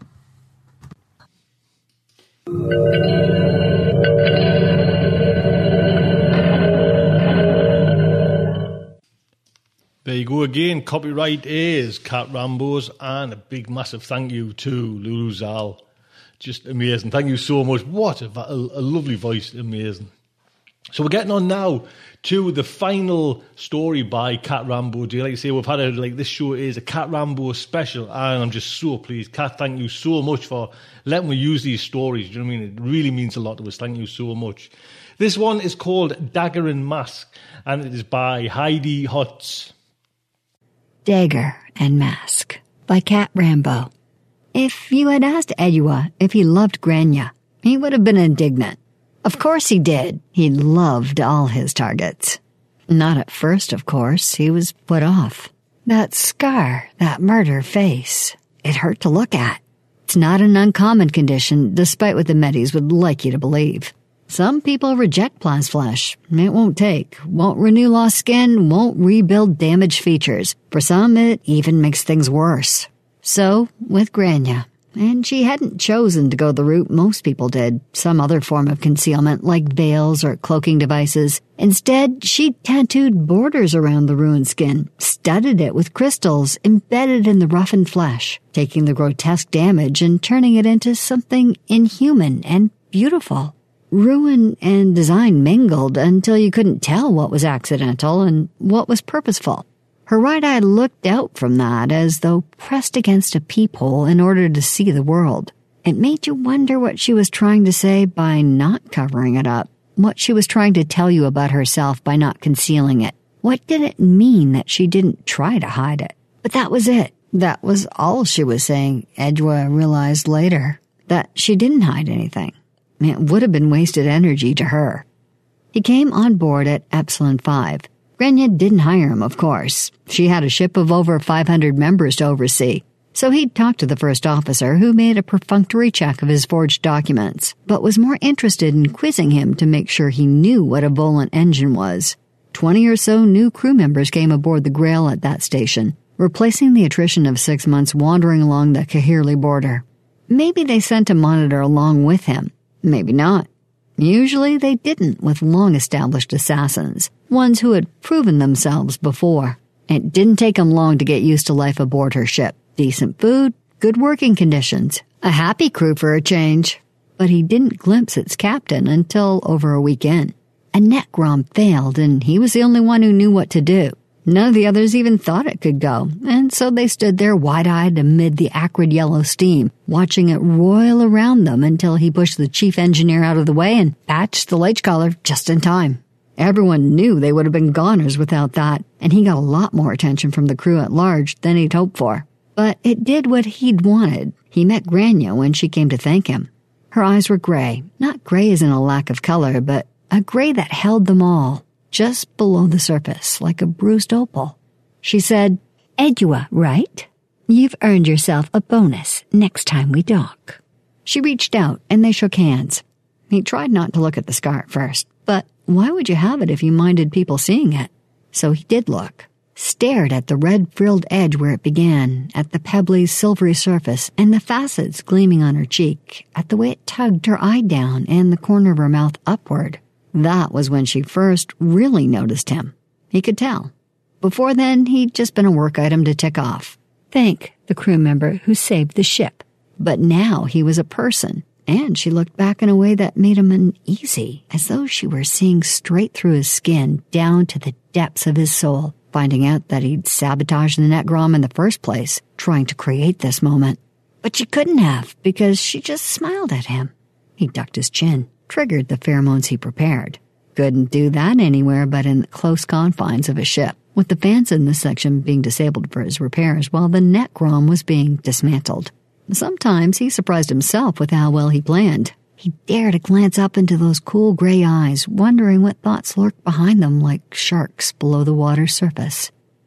There you go again. Copyright is Cat Rambo's, and a big massive thank you to Lulu Zal. Just amazing. Thank you so much. What a lovely voice. Amazing. So we're getting on now to the final story by Cat Rambo. Do you like to say we've had this show is a Cat Rambo special, and I'm just so pleased. Cat, thank you so much for letting me use these stories. Do you know what I mean? It really means a lot to us. Thank you so much. This one is called Dagger and Mask, and it is by Heidi Hotz. Dagger and Mask by Cat Rambo. If you had asked Edua if he loved Grania, he would have been indignant. Of course he did. He loved all his targets. Not at first, of course. He was put off. That scar, that murder face, it hurt to look at. It's not an uncommon condition, despite what the Medis would like you to believe. Some people reject plasflesh. It won't take, won't renew lost skin, won't rebuild damaged features. For some, it even makes things worse. So, with Grania. And she hadn't chosen to go the route most people did, some other form of concealment like veils or cloaking devices. Instead, she tattooed borders around the ruined skin, studded it with crystals embedded in the roughened flesh, taking the grotesque damage and turning it into something inhuman and beautiful. Ruin and design mingled until you couldn't tell what was accidental and what was purposeful. Her right eye looked out from that as though pressed against a peephole in order to see the world. It made you wonder what she was trying to say by not covering it up, what she was trying to tell you about herself by not concealing it. What did it mean that she didn't try to hide it? But that was it. That was all she was saying, Edua realized later. That she didn't hide anything. It would have been wasted energy to her. He came on board at Epsilon 5. Grania didn't hire him, of course. She had a ship of over 500 members to oversee. So he'd talked to the first officer, who made a perfunctory check of his forged documents, but was more interested in quizzing him to make sure he knew what a Volant engine was. 20 or so new crew members came aboard the Grail at that station, replacing the attrition of 6 months wandering along the Kahirli border. Maybe they sent a monitor along with him. Maybe not. Usually they didn't with long-established assassins, ones who had proven themselves before. It didn't take him long to get used to life aboard her ship. Decent food, good working conditions, a happy crew for a change. But he didn't glimpse its captain until over a week in. A Necrom failed, and he was the only one who knew what to do. None of the others even thought it could go, and so they stood there wide-eyed amid the acrid yellow steam, watching it roil around them until he pushed the chief engineer out of the way and patched the light collar just in time. Everyone knew they would have been goners without that, and he got a lot more attention from the crew at large than he'd hoped for. But it did what he'd wanted. He met Grania when she came to thank him. Her eyes were gray, not gray as in a lack of color, but a gray that held them all, just below the surface, like a bruised opal. She said, "Edua, right? You've earned yourself a bonus next time we dock." She reached out, and they shook hands. He tried not to look at the scar at first, but why would you have it if you minded people seeing it? So he did look. Stared at the red-frilled edge where it began, at the pebbly, silvery surface, and the facets gleaming on her cheek, at the way it tugged her eye down and the corner of her mouth upward. That was when she first really noticed him. He could tell. Before then, he'd just been a work item to tick off. Thank the crew member who saved the ship. But now he was a person, and she looked back in a way that made him uneasy, as though she were seeing straight through his skin down to the depths of his soul, finding out that he'd sabotaged the Necrom in the first place, trying to create this moment. But she couldn't have, because she just smiled at him. He ducked his chin, triggered the pheromones he prepared. Couldn't do that anywhere but in the close confines of a ship, with the fans in this section being disabled for his repairs while the Necrom was being dismantled. Sometimes he surprised himself with how well he planned. He dared to glance up into those cool gray eyes, wondering what thoughts lurked behind them like sharks below the water's surface.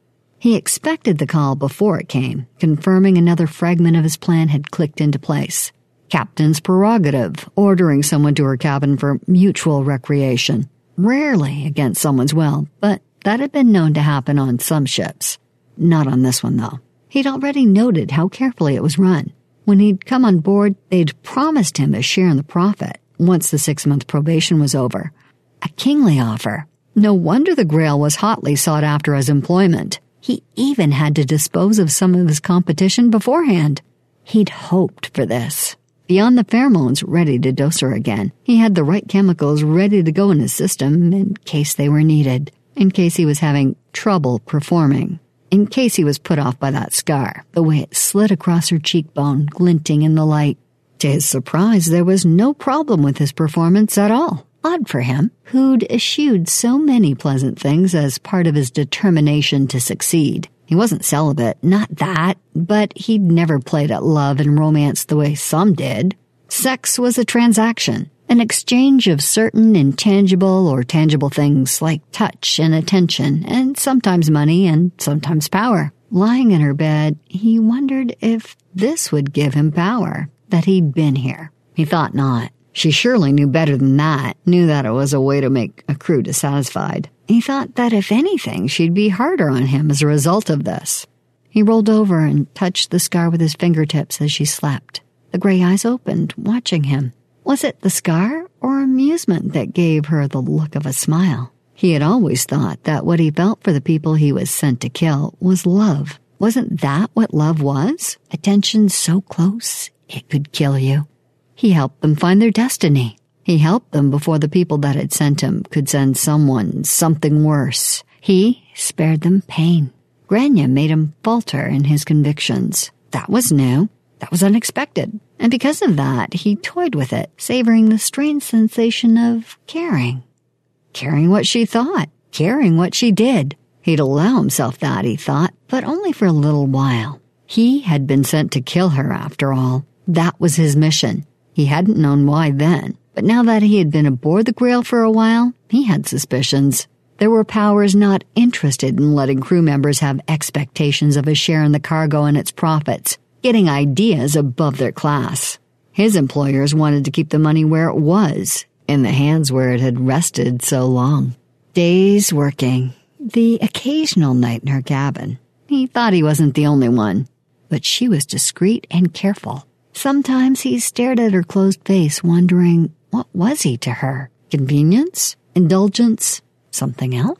He expected the call before it came, confirming another fragment of his plan had clicked into place. Captain's prerogative, ordering someone to her cabin for mutual recreation. Rarely against someone's will, but that had been known to happen on some ships. Not on this one, though. He'd already noted how carefully it was run. When he'd come on board, they'd promised him a share in the profit once the 6-month probation was over. A kingly offer. No wonder the Grail was hotly sought after as employment. He even had to dispose of some of his competition beforehand. He'd hoped for this. Beyond the pheromones ready to dose her again, he had the right chemicals ready to go in his system in case they were needed, in case he was having trouble performing. In case he was put off by that scar, the way it slid across her cheekbone, glinting in the light. To his surprise, there was no problem with his performance at all. Odd for him, who'd eschewed so many pleasant things as part of his determination to succeed. He wasn't celibate, not that, but he'd never played at love and romance the way some did. Sex was a transaction, an exchange of certain intangible or tangible things like touch and attention, and sometimes money and sometimes power. Lying in her bed, he wondered if this would give him power, that he'd been here. He thought not. She surely knew better than that, knew that it was a way to make a crew dissatisfied. He thought that if anything, she'd be harder on him as a result of this. He rolled over and touched the scar with his fingertips as she slept. The gray eyes opened, watching him. Was it the scar or amusement that gave her the look of a smile? He had always thought that what he felt for the people he was sent to kill was love. Wasn't that what love was? Attention so close, it could kill you. He helped them find their destiny. He helped them before the people that had sent him could send someone something worse. He spared them pain. Grania made him falter in his convictions. That was new. That was unexpected. And because of that, he toyed with it, savoring the strange sensation of caring. Caring what she thought. Caring what she did. He'd allow himself that, he thought, but only for a little while. He had been sent to kill her, after all. That was his mission. He hadn't known why then, but now that he had been aboard the Grail for a while, he had suspicions. There were powers not interested in letting crew members have expectations of a share in the cargo and its profits, getting ideas above their class. His employers wanted to keep the money where it was, in the hands where it had rested so long. Days working, the occasional night in her cabin. He thought he wasn't the only one, but she was discreet and careful. Sometimes he stared at her closed face, wondering, what was he to her? Convenience? Indulgence? Something else?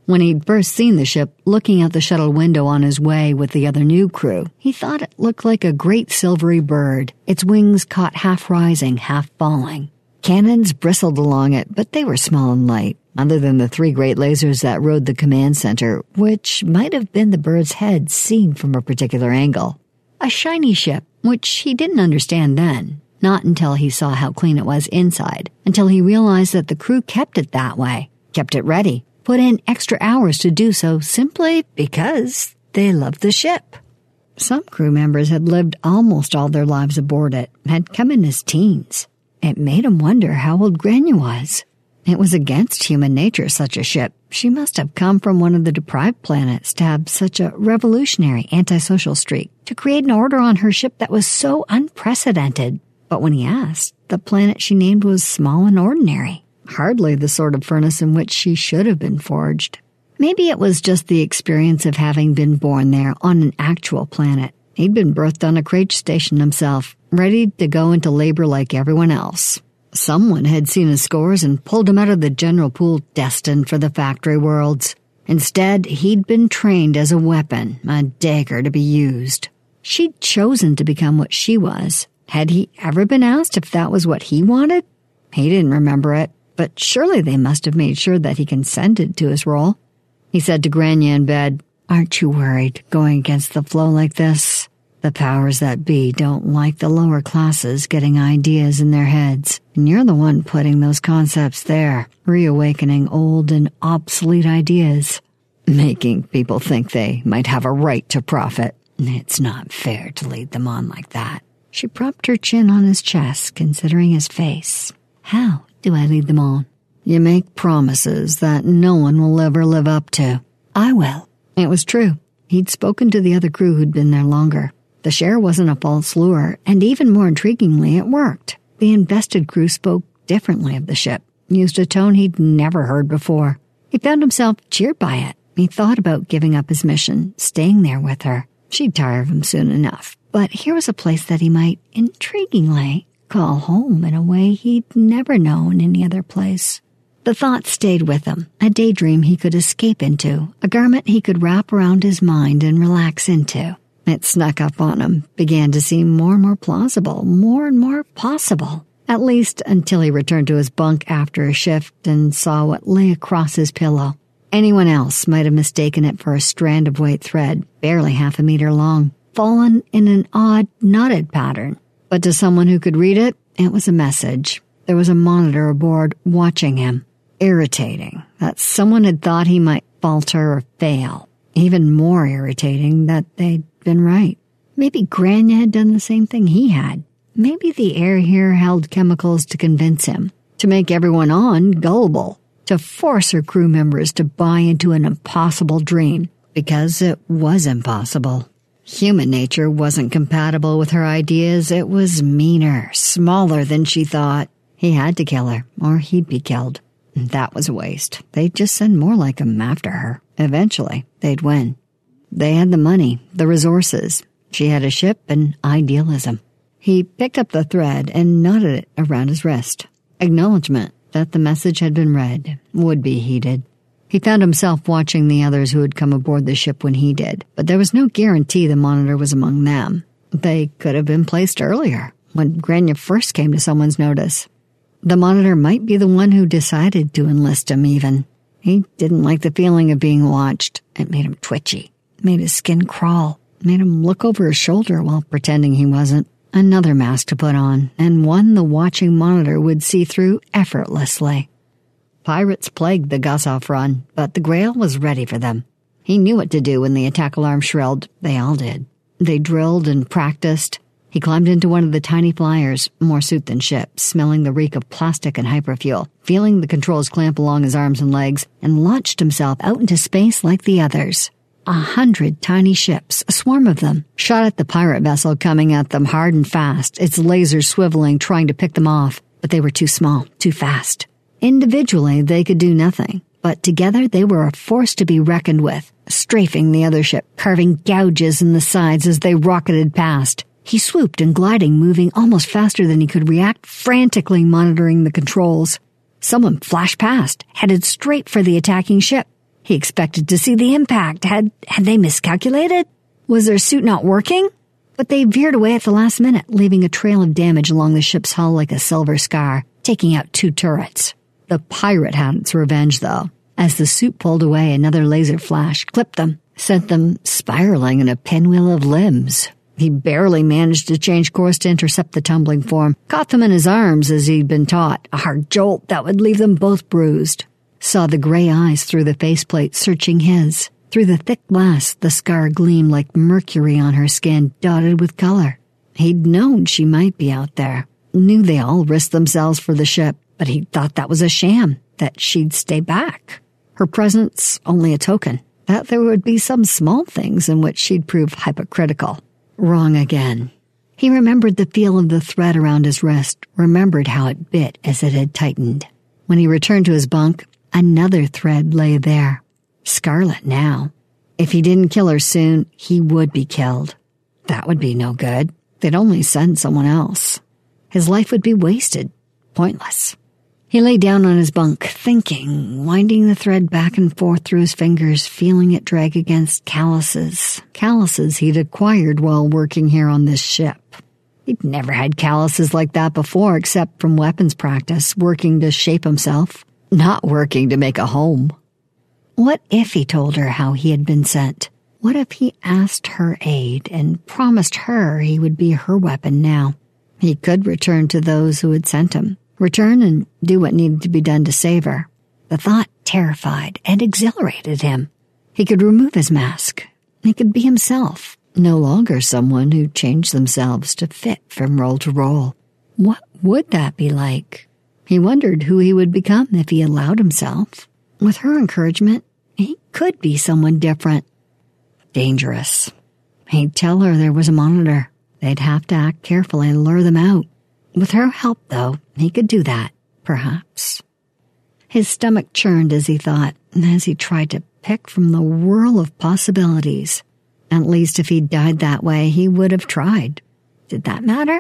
When he'd first seen the ship looking out the shuttle window on his way with the other new crew, he thought it looked like a great silvery bird, its wings caught half rising, half falling. Cannons bristled along it, but they were small and light, other than the 3 great lasers that rode the command center, which might have been the bird's head seen from a particular angle. A shiny ship, which he didn't understand then, not until he saw how clean it was inside, until he realized that the crew kept it that way, kept it ready, put in extra hours to do so simply because they loved the ship. Some crew members had lived almost all their lives aboard it, had come in as teens. It made him wonder how old Grania was. It was against human nature, such a ship. She must have come from one of the deprived planets to have such a revolutionary antisocial streak, to create an order on her ship that was so unprecedented. But when he asked, the planet she named was small and ordinary. Hardly the sort of furnace in which she should have been forged. Maybe it was just the experience of having been born there on an actual planet. He'd been birthed on a crate station himself, ready to go into labor like everyone else. Someone had seen his scores and pulled him out of the general pool destined for the factory worlds. Instead, he'd been trained as a weapon, a dagger to be used. She'd chosen to become what she was. Had he ever been asked if that was what he wanted? He didn't remember it. But surely they must have made sure that he consented to his role. He said to Grania in bed, "Aren't you worried going against the flow like this? The powers that be don't like the lower classes getting ideas in their heads, and you're the one putting those concepts there, reawakening old and obsolete ideas, making people think they might have a right to profit. It's not fair to lead them on like that." She propped her chin on his chest, considering his face. "How do I lead them on?" "You make promises that no one will ever live up to." "I will." It was true. He'd spoken to the other crew who'd been there longer. The share wasn't a false lure, and even more intriguingly, it worked. The invested crew spoke differently of the ship, used a tone he'd never heard before. He found himself cheered by it. He thought about giving up his mission, staying there with her. She'd tire of him soon enough. But here was a place that he might, intriguingly, call home in a way he'd never known any other place. The thought stayed with him, a daydream he could escape into, a garment he could wrap around his mind and relax into. It snuck up on him, began to seem more and more plausible, more and more possible, at least until he returned to his bunk after a shift and saw what lay across his pillow. Anyone else might have mistaken it for a strand of white thread, barely half a meter long, fallen in an odd, knotted pattern. But to someone who could read it, it was a message. There was a monitor aboard watching him. Irritating that someone had thought he might falter or fail. Even more irritating that they'd been right. Maybe Grania had done the same thing he had. Maybe the air here held chemicals to convince him, to make everyone on gullible, to force her crew members to buy into an impossible dream, because it was impossible. Human nature wasn't compatible with her ideas. It was meaner, smaller than she thought. He had to kill her, or he'd be killed. That was a waste. They'd just send more like him after her. Eventually, they'd win. They had the money, the resources. She had a ship and idealism. He picked up the thread and knotted it around his wrist. Acknowledgement that the message had been read, would be heeded. He found himself watching the others who had come aboard the ship when he did, but there was no guarantee the monitor was among them. They could have been placed earlier, when Grania first came to someone's notice. The monitor might be the one who decided to enlist him even. He didn't like the feeling of being watched. It made him twitchy, made his skin crawl, made him look over his shoulder while pretending he wasn't. Another mask to put on, and one the watching monitor would see through effortlessly. Pirates plagued the Gossoff run, but the Grail was ready for them. He knew what to do when the attack alarm shrilled. They all did. They drilled and practiced. He climbed into one of the tiny flyers, more suit than ship, smelling the reek of plastic and hyperfuel, feeling the controls clamp along his arms and legs, and launched himself out into space like the others. 100 tiny ships, a swarm of them, shot at the pirate vessel coming at them hard and fast, its lasers swiveling, trying to pick them off. But they were too small, too fast. Individually, they could do nothing. But together, they were a force to be reckoned with, strafing the other ship, carving gouges in the sides as they rocketed past. He swooped and gliding, moving almost faster than he could react, frantically monitoring the controls. Someone flashed past, headed straight for the attacking ship. He expected to see the impact. Had they miscalculated? Was their suit not working? But they veered away at the last minute, leaving a trail of damage along the ship's hull like a silver scar, taking out 2 turrets. The pirate had its revenge, though. As the suit pulled away, another laser flash clipped them, sent them spiraling in a pinwheel of limbs. He barely managed to change course to intercept the tumbling form, caught them in his arms as he'd been taught, a hard jolt that would leave them both bruised. Saw the gray eyes through the faceplate searching his. Through the thick glass, the scar gleamed like mercury on her skin, dotted with color. He'd known she might be out there. Knew they all risked themselves for the ship, but he thought that was a sham, that she'd stay back. Her presence only a token, that there would be some small things in which she'd prove hypocritical. Wrong again. He remembered the feel of the thread around his wrist, remembered how it bit as it had tightened. When he returned to his bunk, another thread lay there. Scarlet now. If he didn't kill her soon, he would be killed. That would be no good. They'd only send someone else. His life would be wasted. Pointless. He lay down on his bunk, thinking, winding the thread back and forth through his fingers, feeling it drag against calluses. Calluses he'd acquired while working here on this ship. He'd never had calluses like that before, except from weapons practice, working to shape himself, not working to make a home. What if he told her how he had been sent? What if he asked her aid and promised her he would be her weapon now? He could return to those who had sent him. Return and do what needed to be done to save her. The thought terrified and exhilarated him. He could remove his mask. He could be himself, no longer someone who changed themselves to fit from role to role. What would that be like? He wondered who he would become if he allowed himself. With her encouragement, he could be someone different. Dangerous. He'd tell her there was a monitor. They'd have to act carefully and lure them out. With her help, though, he could do that, perhaps. His stomach churned as he thought, as he tried to pick from the whirl of possibilities. At least if he'd died that way, he would have tried. Did that matter?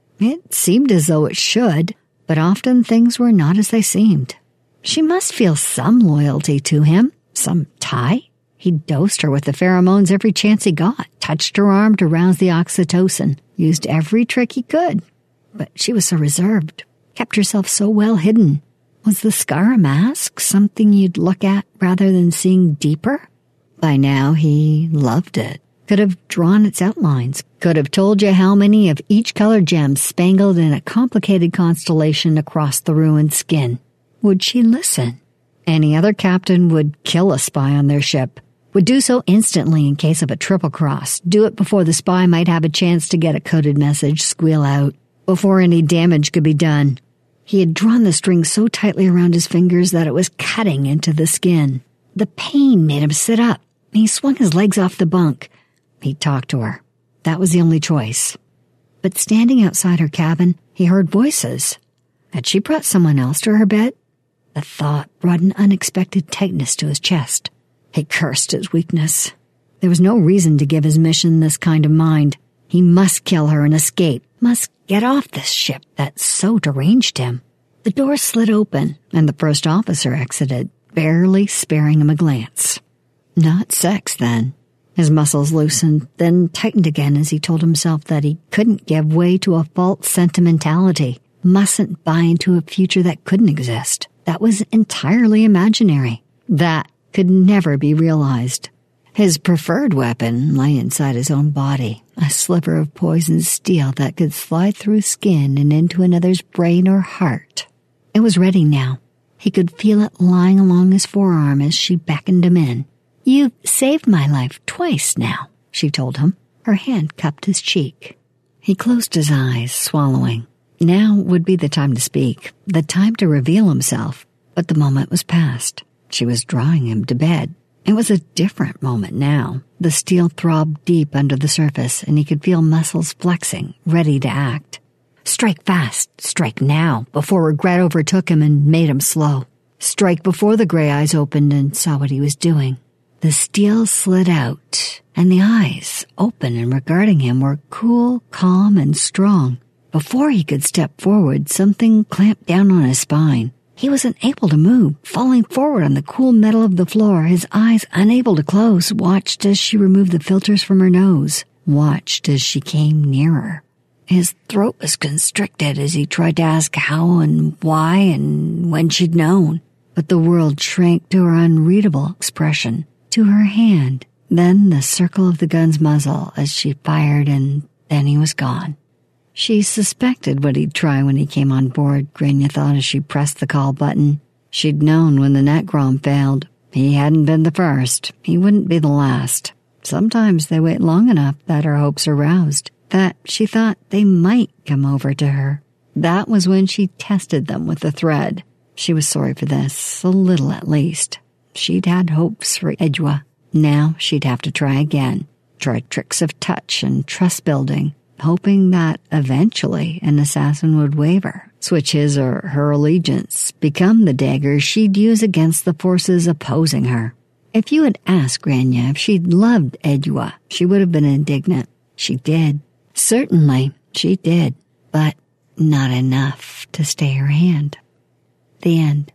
It seemed as though it should, but often things were not as they seemed. She must feel some loyalty to him, some tie. He dosed her with the pheromones every chance he got, touched her arm to rouse the oxytocin, used every trick he could. But she was so reserved, kept herself so well hidden. Was the scar a mask, something you'd look at rather than seeing deeper? By now he loved it, could have drawn its outlines, could have told you how many of each colored gem spangled in a complicated constellation across the ruined skin. Would she listen? Any other captain would kill a spy on their ship, would do so instantly in case of a triple cross, do it before the spy might have a chance to get a coded message squeal out, before any damage could be done. He had drawn the string so tightly around his fingers that it was cutting into the skin. The pain made him sit up. He swung his legs off the bunk. He talked to her. That was the only choice. But standing outside her cabin, he heard voices. Had she brought someone else to her bed? The thought brought an unexpected tightness to his chest. He cursed his weakness. There was no reason to give his mission this kind of mind. He must kill her and escape, must get off this ship that so deranged him. The door slid open, and the first officer exited, barely sparing him a glance. Not sex, then. His muscles loosened, then tightened again as he told himself that he couldn't give way to a false sentimentality, mustn't buy into a future that couldn't exist. That was entirely imaginary. That could never be realized. His preferred weapon lay inside his own body, a sliver of poisoned steel that could slide through skin and into another's brain or heart. It was ready now. He could feel it lying along his forearm as she beckoned him in. "You've saved my life twice now," she told him. Her hand cupped his cheek. He closed his eyes, swallowing. Now would be the time to speak, the time to reveal himself. But the moment was past. She was drawing him to bed. It was a different moment now. The steel throbbed deep under the surface, and he could feel muscles flexing, ready to act. Strike fast, strike now, before regret overtook him and made him slow. Strike before the gray eyes opened and saw what he was doing. The steel slid out, and the eyes, open and regarding him, were cool, calm, and strong. Before he could step forward, something clamped down on his spine. He was unable to move, falling forward on the cool metal of the floor, his eyes unable to close, watched as she removed the filters from her nose, watched as she came nearer. His throat was constricted as he tried to ask how and why and when she'd known. But the world shrank to her unreadable expression, to her hand, then the circle of the gun's muzzle as she fired, and then he was gone. She suspected what he'd try when he came on board, Grania thought as she pressed the call button. She'd known when the Necrom failed. He hadn't been the first. He wouldn't be the last. Sometimes they wait long enough that her hopes are roused, that she thought they might come over to her. That was when she tested them with the thread. She was sorry for this, a little at least. She'd had hopes for Edgewa. Now she'd have to try again. Try tricks of touch and trust building, hoping that eventually an assassin would waver, switch his or her allegiance, become the dagger she'd use against the forces opposing her. If you had asked Grania if she'd loved Edgewa, she would have been indignant. She did. Certainly, she did. But not enough to stay her hand. The end.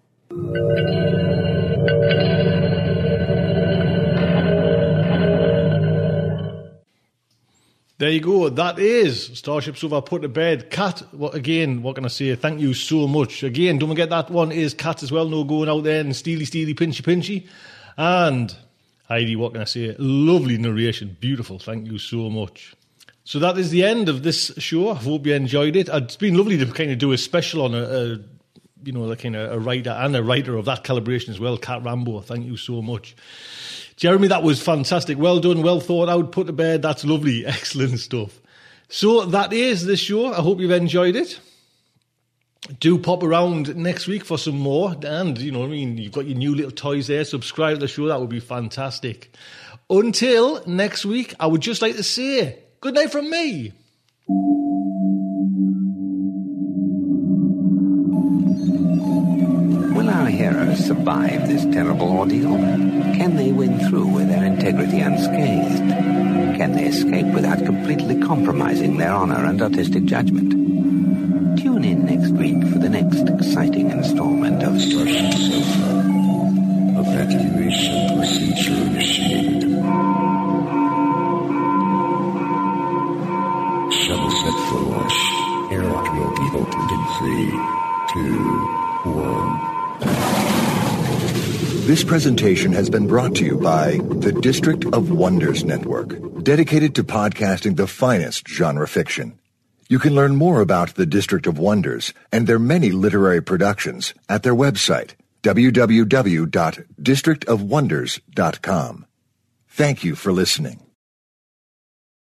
There you go. That is Starship Sofa put to bed. Kat, again, what can I say? Thank you so much. Again, don't forget that one is Kat as well. No going out there and steely, pinchy. And Heidi, what can I say? Lovely narration. Beautiful. Thank you so much. So that is the end of this show. I hope you enjoyed it. It's been lovely to kind of do a special on a writer and a writer of that calibration as well, Kat Rambo. Thank you so much. Jeremy, that was fantastic. Well done, well thought out, put to bed. That's lovely. Excellent stuff. So that is the show. I hope you've enjoyed it. Do pop around next week for some more. And, you know what I mean, you've got your new little toys there. Subscribe to the show. That would be fantastic. Until next week, I would just like to say good night from me. Will our heroes survive this terrible ordeal? Can they win through with their integrity unscathed? Can they escape without completely compromising their honor and artistic judgment? Tune in next week for the next exciting installment of Starship Sofa. Evacuation procedure initiated. Shuttle set for launch. Airlock will be opened in 3, 2, 1. This presentation has been brought to you by the District of Wonders Network, dedicated to podcasting the finest genre fiction. You can learn more about the District of Wonders and their many literary productions at their website, www.districtofwonders.com. Thank you for listening.